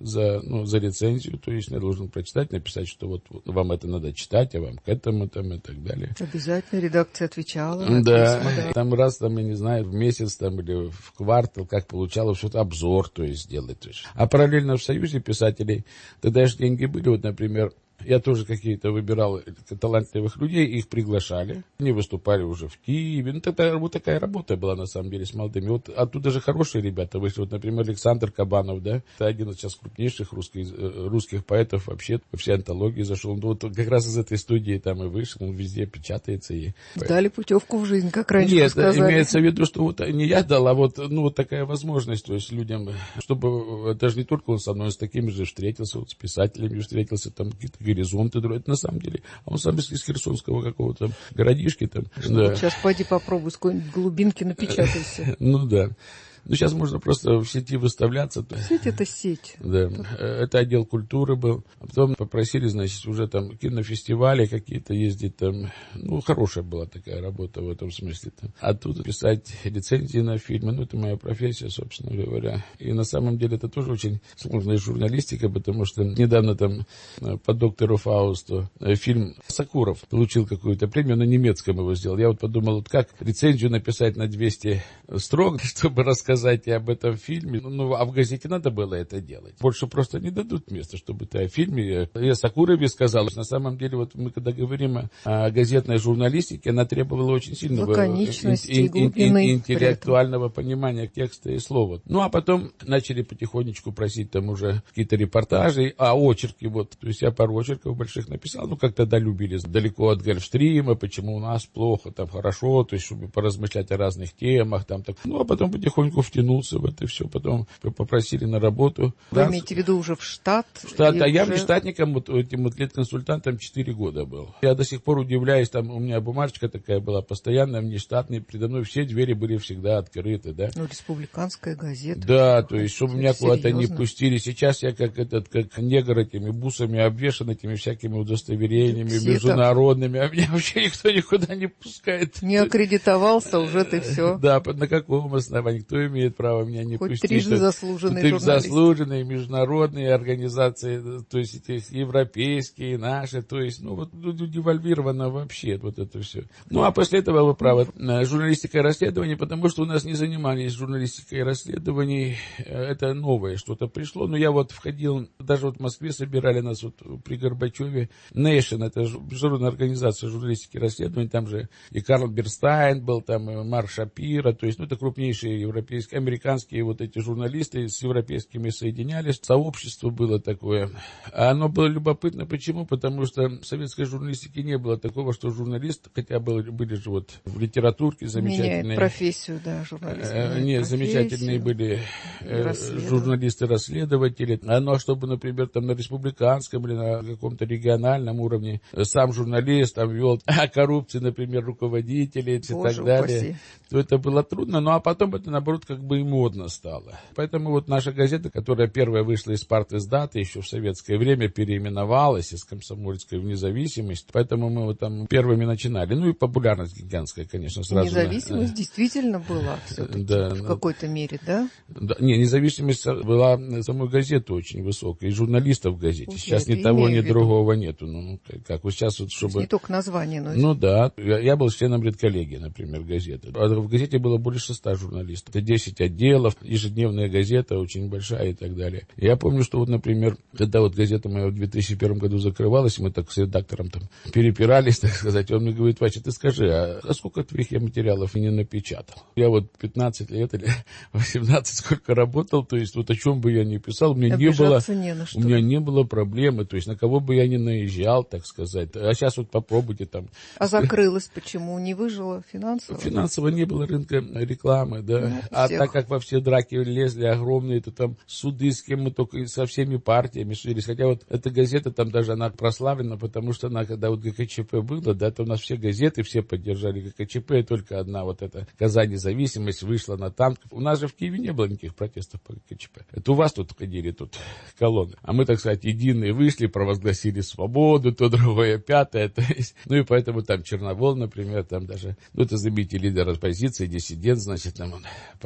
за, ну, за рецензию, то есть я должен прочитать, написать, что вот, вот вам это надо читать, а вам к этому там и так далее. Обязательно редакция отвечала. Да, письма, да. Там раз, там, я не знаю, в месяц там или в квартал, как получалось, что-то обзор, то есть делать. То есть. А параллельно в Союзе писателей, тогда же деньги были, вот, например, я тоже какие-то выбирал талантливых людей, их приглашали. Они выступали уже в Киеве. Ну, тогда вот такая работа была, на самом деле, с молодыми. Вот оттуда же хорошие ребята вышли. Вот, например, Александр Кабанов, да, это один из сейчас крупнейших русских, русских поэтов вообще. Во все антологии зашел. Ну, вот как раз из этой студии там и вышел. Он везде печатается. И... Дали путевку в жизнь, как раньше Нет, сказали. имеется в виду, что вот не я дал, а вот, ну, вот такая возможность, то есть людям, чтобы, даже не только он со мной, он с такими же встретился, вот с писателями встретился, там какие-то горизонты, это на самом деле. А он сам из Херсонского какого-то городишки там. Да. Да. Сейчас пойди попробуй, с какой-нибудь глубинки напечатайся. Ну да. Ну, сейчас можно просто в сети выставляться. Сеть — это сеть. Да, это отдел культуры был. А потом попросили, значит, уже там кинофестивали какие-то ездить там. Ну, хорошая была такая работа в этом смысле. Там. А тут писать рецензии на фильмы. Ну, это моя профессия, собственно говоря. И на самом деле это тоже очень сложная журналистика, потому что недавно там по доктору Фаусту фильм Сакуров получил какую-то премию, на немецком его сделал. Я вот подумал, вот как рецензию написать на двести строк, чтобы рассказать сказать об этом фильме, ну, а в газете надо было это делать. Больше просто не дадут места, чтобы ты о фильме. Я Сакурове сказал, на самом деле, вот мы когда говорим о, о газетной журналистике, она требовала очень сильного лаконичности, ин, ин, глубины, ин, интеллектуального понимания текста и слова. Ну, а потом начали потихонечку просить там уже какие-то репортажи, а очерки вот. То есть я пару очерков больших написал, ну, как тогда любили, далеко от Гольфстрима, почему у нас плохо, там хорошо, то есть, чтобы поразмышлять о разных темах, там, так. Ну, а потом потихоньку втянулся в это все, потом попросили на работу. Вы Раз, имеете в виду уже в штат? В штат, а уже... я внештатником, вот этим вот лет-консультантом четыре года был. Я до сих пор удивляюсь, там у меня бумажечка такая была, постоянно внештатный, передо мной все двери были всегда открыты, да. Ну, республиканская газета. Да, то есть, чтобы меня куда-то не серьезно. пустили. Сейчас я как этот, как негр этими бусами обвешан, этими всякими удостоверениями Все международными, так... а меня вообще никто никуда не пускает. Не аккредитовался, уже ты все. Да, на каком основании? Кто имеет право меня не Хоть пустить? трижды заслуженный Ты журналист. заслуженные международные организации, то есть эти европейские, наши, то есть, ну, вот девальвировано вообще вот это все. Ну, а после этого вы правы, журналистика и расследование, потому что у нас не занимались журналистикой и расследованием, это новое что-то пришло, но я вот входил, даже вот в Москве собирали нас вот при Горбачеве, Nation, это международная организация журналистики и расследований, там же и Карл Берстайн был, там и Марк Шапиро, то есть, ну, это крупнейшие европейские, американские вот эти журналисты с европейскими соединялись, сообщество было такое. А оно было любопытно, почему? Потому что в советской журналистике не было такого, что журналист, хотя были, были же вот в литературке замечательные... Меняет профессию, да, журналист. Э, нет, замечательные были э, журналисты-расследователи. Оно, чтобы, например, там на республиканском или на каком-то региональном уровне сам журналист там вел о коррупции, например, руководителей и Боже так далее, упаси. то это было трудно. Ну, а потом это, наоборот, как бы и модно стало. Поэтому вот наша газета, которая первая вышла из партиздата еще в советское время, переименовалась из «Комсомольской» в «Независимость». Поэтому мы вот там первыми начинали. Ну и популярность гигантская, конечно, сразу. Независимость действительно была все-таки да, в какой-то мере, да? Да, не, независимость была самой газеты очень высокая, и журналистов в газете. Вот сейчас я ни того, ни виду. другого нету. Ну, как, как вот сейчас вот, чтобы... Не только название, но и... Ну да, я, я был членом редколлегии, например, газеты. А в газете было больше ста журналистов. Это десять отделов, ежедневная газета, очень большая и так далее. Я помню, что вот, например, когда вот газета моя в две тысячи первом году закрывалась, мы так с редактором там перепирались, так сказать, он мне говорит: Вася, ты скажи, а, а сколько твоих я материалов и не напечатал? Я вот пятнадцать лет или восемнадцать сколько работал, то есть вот о чем бы я ни писал, у меня не было, не на что. у меня не было проблемы, то есть на кого бы я ни наезжал, так сказать. А сейчас вот попробуйте там. А закрылась почему? Не выжило финансово? Финансово не было рынка рекламы, да. Ну, а всех. так как во все драки лезли огромные, то там суды, с кем мы только со всеми партиями судились. Хотя вот эта газета, там даже она прославлена, потому что она, когда вот ГКЧП было, да, то у нас все газеты, все поддержали ГКЧП, и только одна вот эта «Казань Независимость» вышла на танк. У нас же в Киеве не было никаких протестов по ГКЧП. Это у вас тут ходили тут колонны. А мы, так сказать, единые вышли, провозгласили свободу, то другое, пятое. То есть, ну и поэтому там Черновол, например, там даже, ну это знаменитый лидер оппозиции, диссидент, значит, там он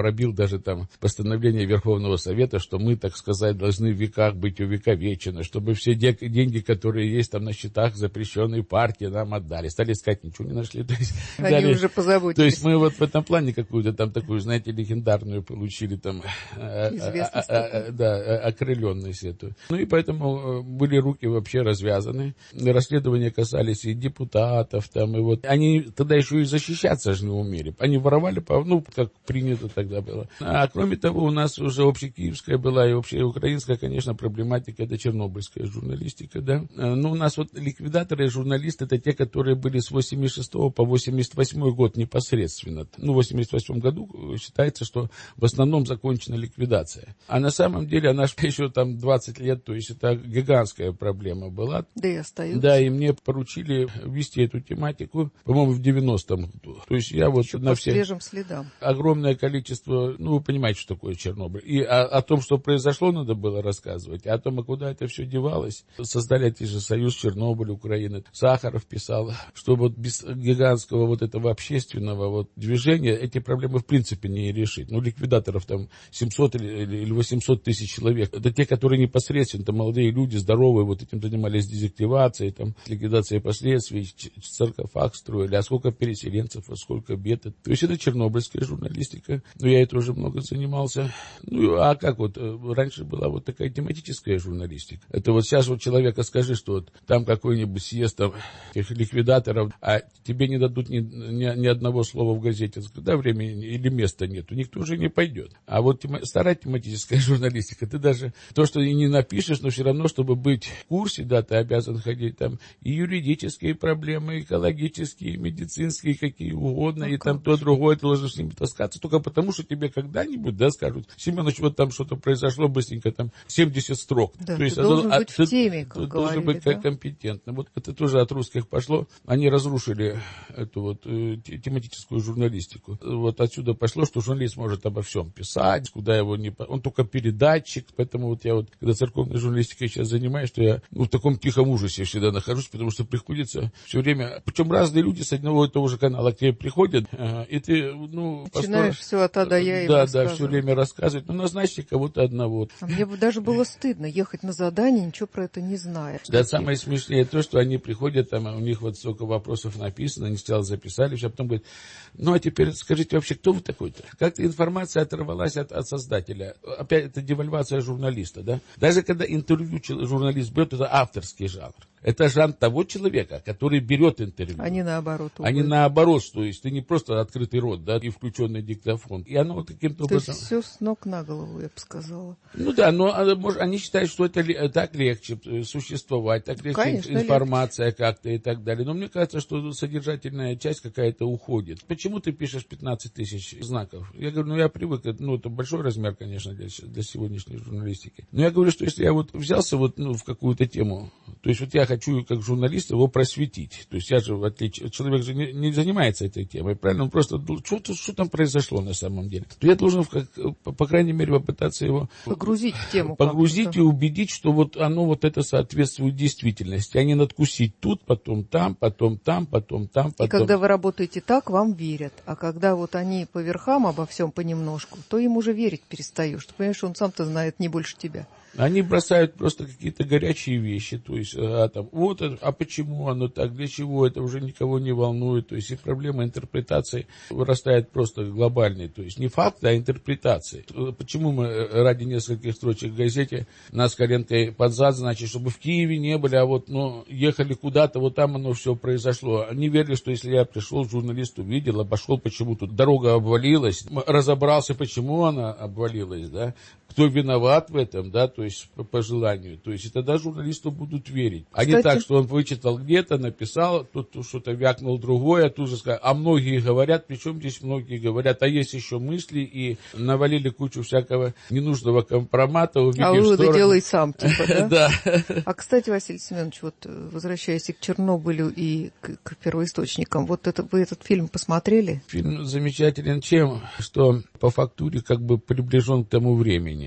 пробил даже там постановление Верховного Совета, что мы, так сказать, должны в веках быть увековечены, чтобы все де- деньги, которые есть там на счетах запрещенной партии, нам отдали. Стали искать, ничего не нашли. То есть, Они дали, уже позаботились. То есть мы вот в этом плане какую-то там такую, знаете, легендарную получили там известность, а, а, а, да, окрыленность эту. Ну и поэтому были руки вообще развязаны. Расследования касались и депутатов там, и вот. Они тогда еще и защищаться же не умели. Они воровали, ну, как принято тогда было. А кроме того, у нас уже общекиевская была и общеукраинская, конечно, проблематика, это чернобыльская журналистика, да. Ну, у нас вот ликвидаторы и журналисты, это те, которые были с восемьдесят шестого по восемьдесят восьмой год непосредственно. Ну, в восемьдесят восьмом году считается, что в основном закончена ликвидация. А на самом деле она еще там двадцать лет, то есть это гигантская проблема была. Да и остается. Да, и мне поручили вести эту тематику, по-моему, в девяностом году. То есть я вот еще на по все... свежим следам. Огромное количество, ну, вы понимаете, что такое Чернобыль. И о, о том, что произошло, надо было рассказывать. А о том, куда это все девалось. Создали те же Союз Чернобыль Украины. Сахаров писал, что вот без гигантского вот этого общественного вот движения эти проблемы в принципе не решить. Ну, ликвидаторов там семьсот или восемьсот тысяч человек. Это те, которые непосредственно, там молодые люди, здоровые, вот этим занимались, дезактивацией, там, ликвидацией последствий, саркофаг строили. А сколько переселенцев, а сколько бед. То есть это чернобыльская журналистика. Но я это уже много занимался. Ну, а как вот, раньше была вот такая тематическая журналистика. Это вот сейчас вот человека скажи, что вот там какой-нибудь съезд там этих ликвидаторов, а тебе не дадут ни, ни, ни одного слова в газете. Когда времени или места нету, никто уже не пойдет. А вот тема, старая тематическая журналистика, ты даже то, что и не напишешь, но все равно, чтобы быть в курсе, да, ты обязан ходить там и юридические проблемы, экологические, и медицинские, какие угодно, ну, и там то, другое, ты должен с ними таскаться, только потому, что тебе когда-нибудь, да, скажут, Семенович, вот там что-то произошло, быстренько там семьдесят строк. Да, то ты есть, должен а, быть ты, в теме, как ты говорили, должен быть да? компетентным. Вот это тоже от русских пошло. Они разрушили эту вот э, тематическую журналистику. Вот отсюда пошло, что журналист может обо всем писать, куда его не... Он только передатчик, поэтому вот я вот, когда церковной журналистикой сейчас занимаюсь, что я ну, в таком тихом ужасе всегда нахожусь, потому что приходится все время... Причем разные люди с одного и того же канала к тебе приходят, и ты, ну... Начинаешь постор... все от А до Я им Да, да, все время рассказывать. Ну, назначьте кого-то одного. А мне бы даже было стыдно ехать на задание, ничего про это не зная. Да, самое смешнее то, что они приходят, там, у них вот столько вопросов написано, они сначала записали, а потом говорят, ну, а теперь скажите вообще, кто вы такой-то? Как-то информация оторвалась от, от создателя. Опять это девальвация журналиста, да? Даже когда интервью журналист берет, это авторский жанр. Это жанр того человека, который берет интервью. Они наоборот. Они наоборот, то есть ты не просто открытый рот, да, и включенный диктофон. И оно вот каким-то образом... То образом... есть все с ног на голову, я бы сказала. Ну да, но может, они считают, что это так легче существовать, так легче Конечно, информация легче. Как-то и так далее. Но мне кажется, что содержательная часть какая-то уходит. Почему ты пишешь пятнадцать тысяч знаков? Я говорю, ну я привык, ну это большой размер, конечно, для, для сегодняшней журналистики. Но я говорю, что если я вот взялся вот, ну, в какую-то тему, то есть вот я хочу как журналист его просветить. То есть я же, в отличие, человек же не, не занимается этой темой, правильно? Он просто, что, что там произошло на самом деле? То я должен, как, по, по крайней мере, попытаться его... Погрузить в тему. Погрузить и убедить, что вот оно вот это соответствует действительности, а не надкусить тут, потом там, потом там, потом там, потом... И когда вы работаете так, вам верят. А когда вот они по верхам обо всем понемножку, то им уже верить перестаешь. Ты понимаешь, он сам-то знает не больше тебя. Они бросают просто какие-то горячие вещи, то есть, а, там, вот, а почему оно так, для чего, это уже никого не волнует, то есть, и проблема интерпретации вырастает просто глобальной, то есть, не факт, а интерпретации. Почему мы ради нескольких строчек в газете нас коленкой под зад, значит, чтобы в Киеве не были, а вот, ну, ехали куда-то, вот там оно все произошло. Они верили, что если я пришел, журналист увидел, обошел, почему тут дорога обвалилась, разобрался, почему она обвалилась, да, кто виноват в этом, да, то есть по, по желанию. То есть и тогда журналисту будут верить. А Кстати... не так, что он вычитал где-то, написал, тут что-то вякнул другое, а тут же сказал, а многие говорят, причем здесь многие говорят, а есть еще мысли, и навалили кучу всякого ненужного компромата. А выводы сторону... делай сам, типа, да? Да. А, кстати, Василий Семенович, вот возвращаясь и к Чернобылю, и к, к первоисточникам, вот это, вы этот фильм посмотрели? Фильм замечателен чем? Что по фактуре как бы приближен к тому времени.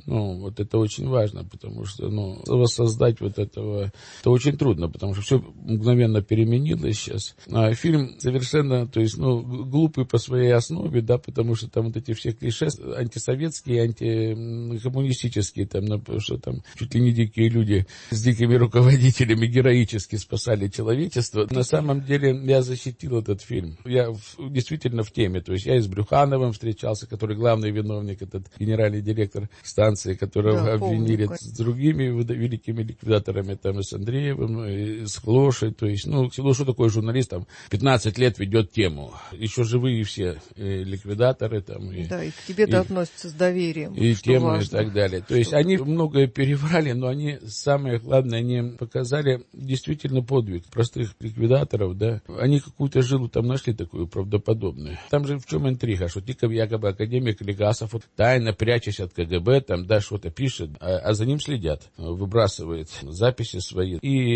Ну, вот это очень важно, потому что, ну, воссоздать вот этого, это очень трудно, потому что все мгновенно переменилось сейчас. А фильм совершенно, то есть, ну, глупый по своей основе, да, потому что там вот эти все клише антисоветские, антикоммунистические, там, ну, потому что там чуть ли не дикие люди с дикими руководителями героически спасали человечество. На самом деле я защитил этот фильм. Я в, действительно в теме, то есть я и с Брюхановым встречался, который главный виновник, этот генеральный директор станции, которого да, обвинили, помню, с другими великими ликвидаторами, там, и с Андреевым, и с Клошей, то есть, ну, Клоша такой журналист, там, пятнадцать лет ведет тему, еще живые все и ликвидаторы, там, и... Да, и к тебе-то и, относятся с доверием, и тему, важно, и так далее. То есть, они многое переврали, но они, самое главное, они показали действительно подвиг простых ликвидаторов, да, они какую-то жилу там нашли такую правдоподобную. Там же в чем интрига, что типа якобы академик Легасов, вот, тайно прячась от КГБ, там, да, что-то пишет, а, а за ним следят, выбрасывает записи свои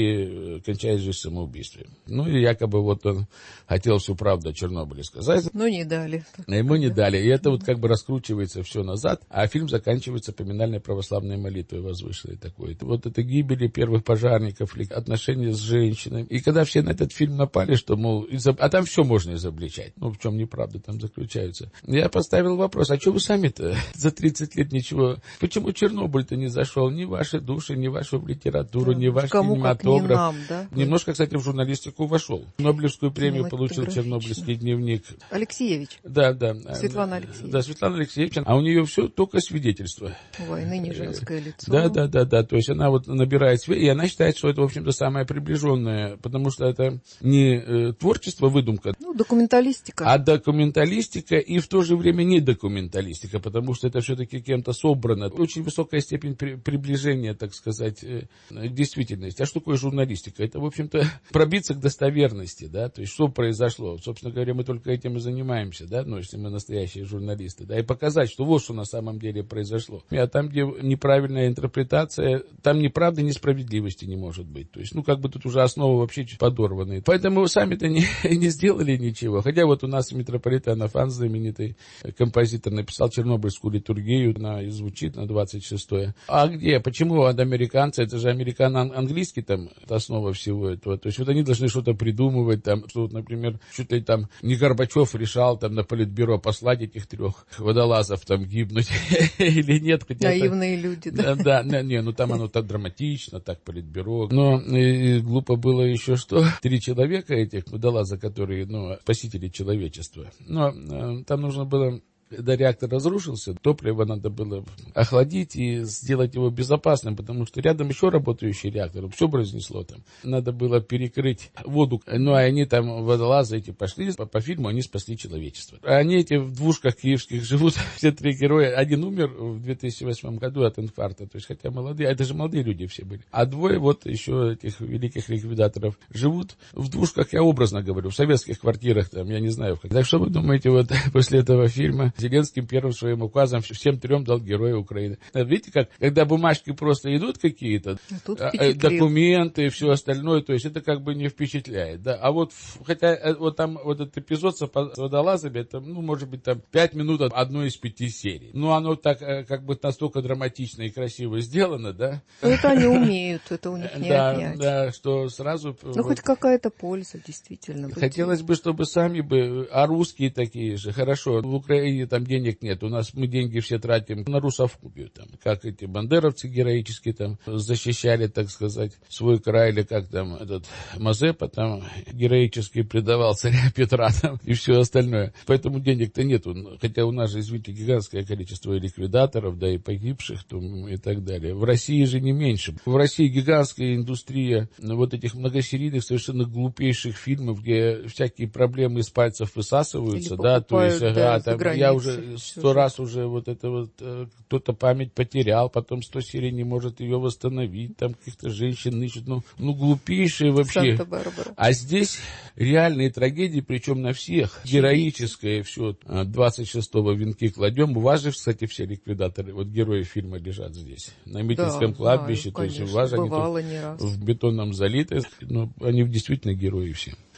и кончает жизнь самоубийством. Ну, и якобы вот он хотел всю правду о Чернобыле сказать. Но не дали. А ему не дали. И это вот как бы раскручивается все назад, а фильм заканчивается поминальной православной молитвой возвышенной такой. Вот это гибели первых пожарников, отношения с женщинами. И когда все на этот фильм напали, что, мол, изоб... а там все можно изобличать. Ну, в чем неправда там заключается. Я поставил вопрос, а что вы сами-то за тридцать лет ничего... Почему Чернобыль-то не зашел ни в ваши души, ни в вашу литературу, да, ни в ваш кинематограф? Не нам, да? Немножко, кстати, в журналистику вошел. Нобелевскую премию получил «Чернобыльский дневник». Алексеевич. Да, да. Светлана Алексеевич. Да, Светлана Алексеевич. А у нее все только свидетельство. Войны, не женское лицо. Да, да, да, да. То есть она вот набирает свет, и она считает, что это, в общем-то, самое приближенное, потому что это не э, творчество, выдумка. Ну, документалистика. А документалистика и в то же время не документалистика, потому что это все-таки кем-то собрано. Очень высокая степень при, приближения, так сказать, э, к действительности. А что такое журналистика? Это, в общем-то, пробиться к достоверности, да, то есть что произошло. Собственно говоря, мы только этим и занимаемся, да, ну, если мы настоящие журналисты, да, и показать, что вот что на самом деле произошло. А там, где неправильная интерпретация, там ни правды, ни справедливости не может быть. То есть, ну, как бы тут уже основы вообще подорваны. Поэтому сами-то не, не сделали ничего. Хотя вот у нас митрополит Анафан, знаменитый композитор, написал чернобыльскую литургию, она и звучит на двадцать шестое. А где? Почему американцы? Это же американо-английский там, это основа всего этого. То есть вот они должны что-то придумывать, там, что вот, например, чуть ли там не Горбачев решал там на политбюро послать этих трех водолазов там гибнуть или нет. Наивные люди, да? Да, да, не, ну там оно так драматично, так политбюро. Но и, и глупо было еще что. Три человека этих водолаза, которые, ну, спасители человечества. Но э, там нужно было... Когда реактор разрушился, топливо надо было охладить и сделать его безопасным, потому что рядом еще работающий реактор, все бы разнесло там. Надо было перекрыть воду. Ну, а они там, водолазы эти пошли, по, по фильму они спасли человечество. А они эти в двушках киевских живут, все три героя. Один умер в две тысячи восьмом году от инфаркта, то есть хотя молодые, а это же молодые люди все были. А двое вот еще этих великих ликвидаторов живут в двушках, я образно говорю, в советских квартирах там, я не знаю. Как. Так что вы думаете, вот после этого фильма Зеленским первым своим указом всем трем дал Героя Украины. Видите, как, когда бумажки просто идут какие-то, а документы и все остальное, то есть это как бы не впечатляет. Да? А вот, хотя вот там вот этот эпизод с водолазами, это, ну, может быть, там пять минут от одной из пяти серий. Но оно так, как бы настолько драматично и красиво сделано, да? Это они умеют, это у них не да, отнять. Да, что сразу... Ну, вот, хоть какая-то польза, действительно. Хотелось бы, чтобы сами бы, а русские такие же, хорошо, в Украине там денег нет, у нас мы деньги все тратим на русофобию, там, как эти бандеровцы героически там защищали, так сказать, свой край, или как там этот Мазепа там героически предавал царя Петра там, и все остальное. Поэтому денег-то нету, хотя у нас же, извините, гигантское количество ликвидаторов, да, и погибших там, и так далее. В России же не меньше. В России гигантская индустрия вот этих многосерийных, совершенно глупейших фильмов, где всякие проблемы из пальцев высасываются, да, то есть, ага, там, я уже сто раз уже вот это вот, э, кто-то память потерял, потом сто серий не может ее восстановить, там каких-то женщин ищут, ну, ну глупейшие вообще. А здесь реальные трагедии, причем на всех, героическое все. двадцать шестого венки кладем. У вас же, кстати, все ликвидаторы, вот герои фильма лежат здесь, на Митинском да, кладбище, знаю, то есть у вас они тут в бетонном залиты, но они действительно герои все.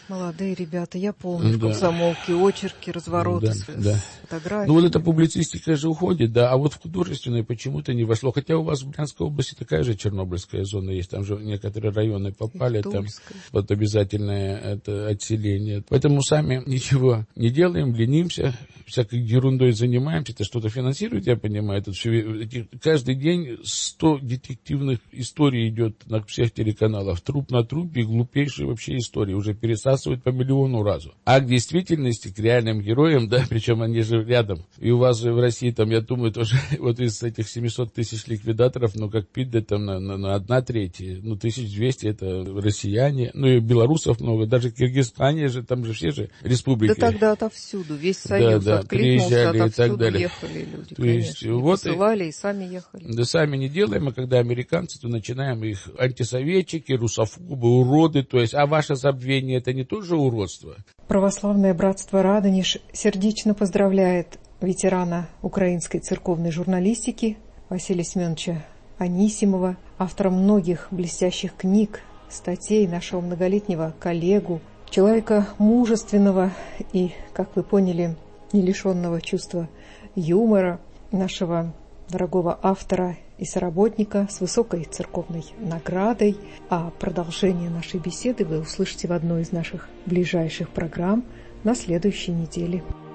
Молодые ребята, я помню, в Да. комсомолке, очерки, развороты, Да, с, да. с фотографиями. Ну, вот эта публицистика же уходит, да, а вот в художественной почему-то не вошло. Хотя у вас в Брянской области такая же чернобыльская зона есть, там же некоторые районы попали, там Тульской. под обязательное это отселение. Поэтому сами ничего не делаем, ленимся, всякой ерундой занимаемся, это что-то финансирует, я понимаю, это все, эти, каждый день сто детективных историй идет на всех телеканалах, труп на трупе, глупейшие вообще истории, уже пересасывают по миллиону разу. А к действительности, к реальным героям, да, причем они же рядом, и у вас же в России, там, я думаю, тоже вот из этих семисот тысяч ликвидаторов, ну, как Пидде, там, на, на, на одна треть, ну, тысяч двести это россияне, ну, и белорусов много, даже в Киргизстане же, там же все же республики. Да тогда отовсюду, весь союз Да, да, откликнулся, приезжали и так отовсюду далее. ехали люди, То есть, конечно. И вот посылали, и сами ехали. Да сами не делаем, а когда американцы, то начинаем их антисоветчики, русофобы, уроды, то есть, а ваше забвение это не тоже уродство? Православное братство Радонеж сердечно поздравляет ветерана украинской церковной журналистики Василия Семеновича Анисимова, автора многих блестящих книг, статей, нашего многолетнего коллегу, человека мужественного и, как вы поняли, не лишенного чувства юмора, нашего дорогого автора и соработника с высокой церковной наградой. А продолжение нашей беседы вы услышите в одной из наших ближайших программ на следующей неделе.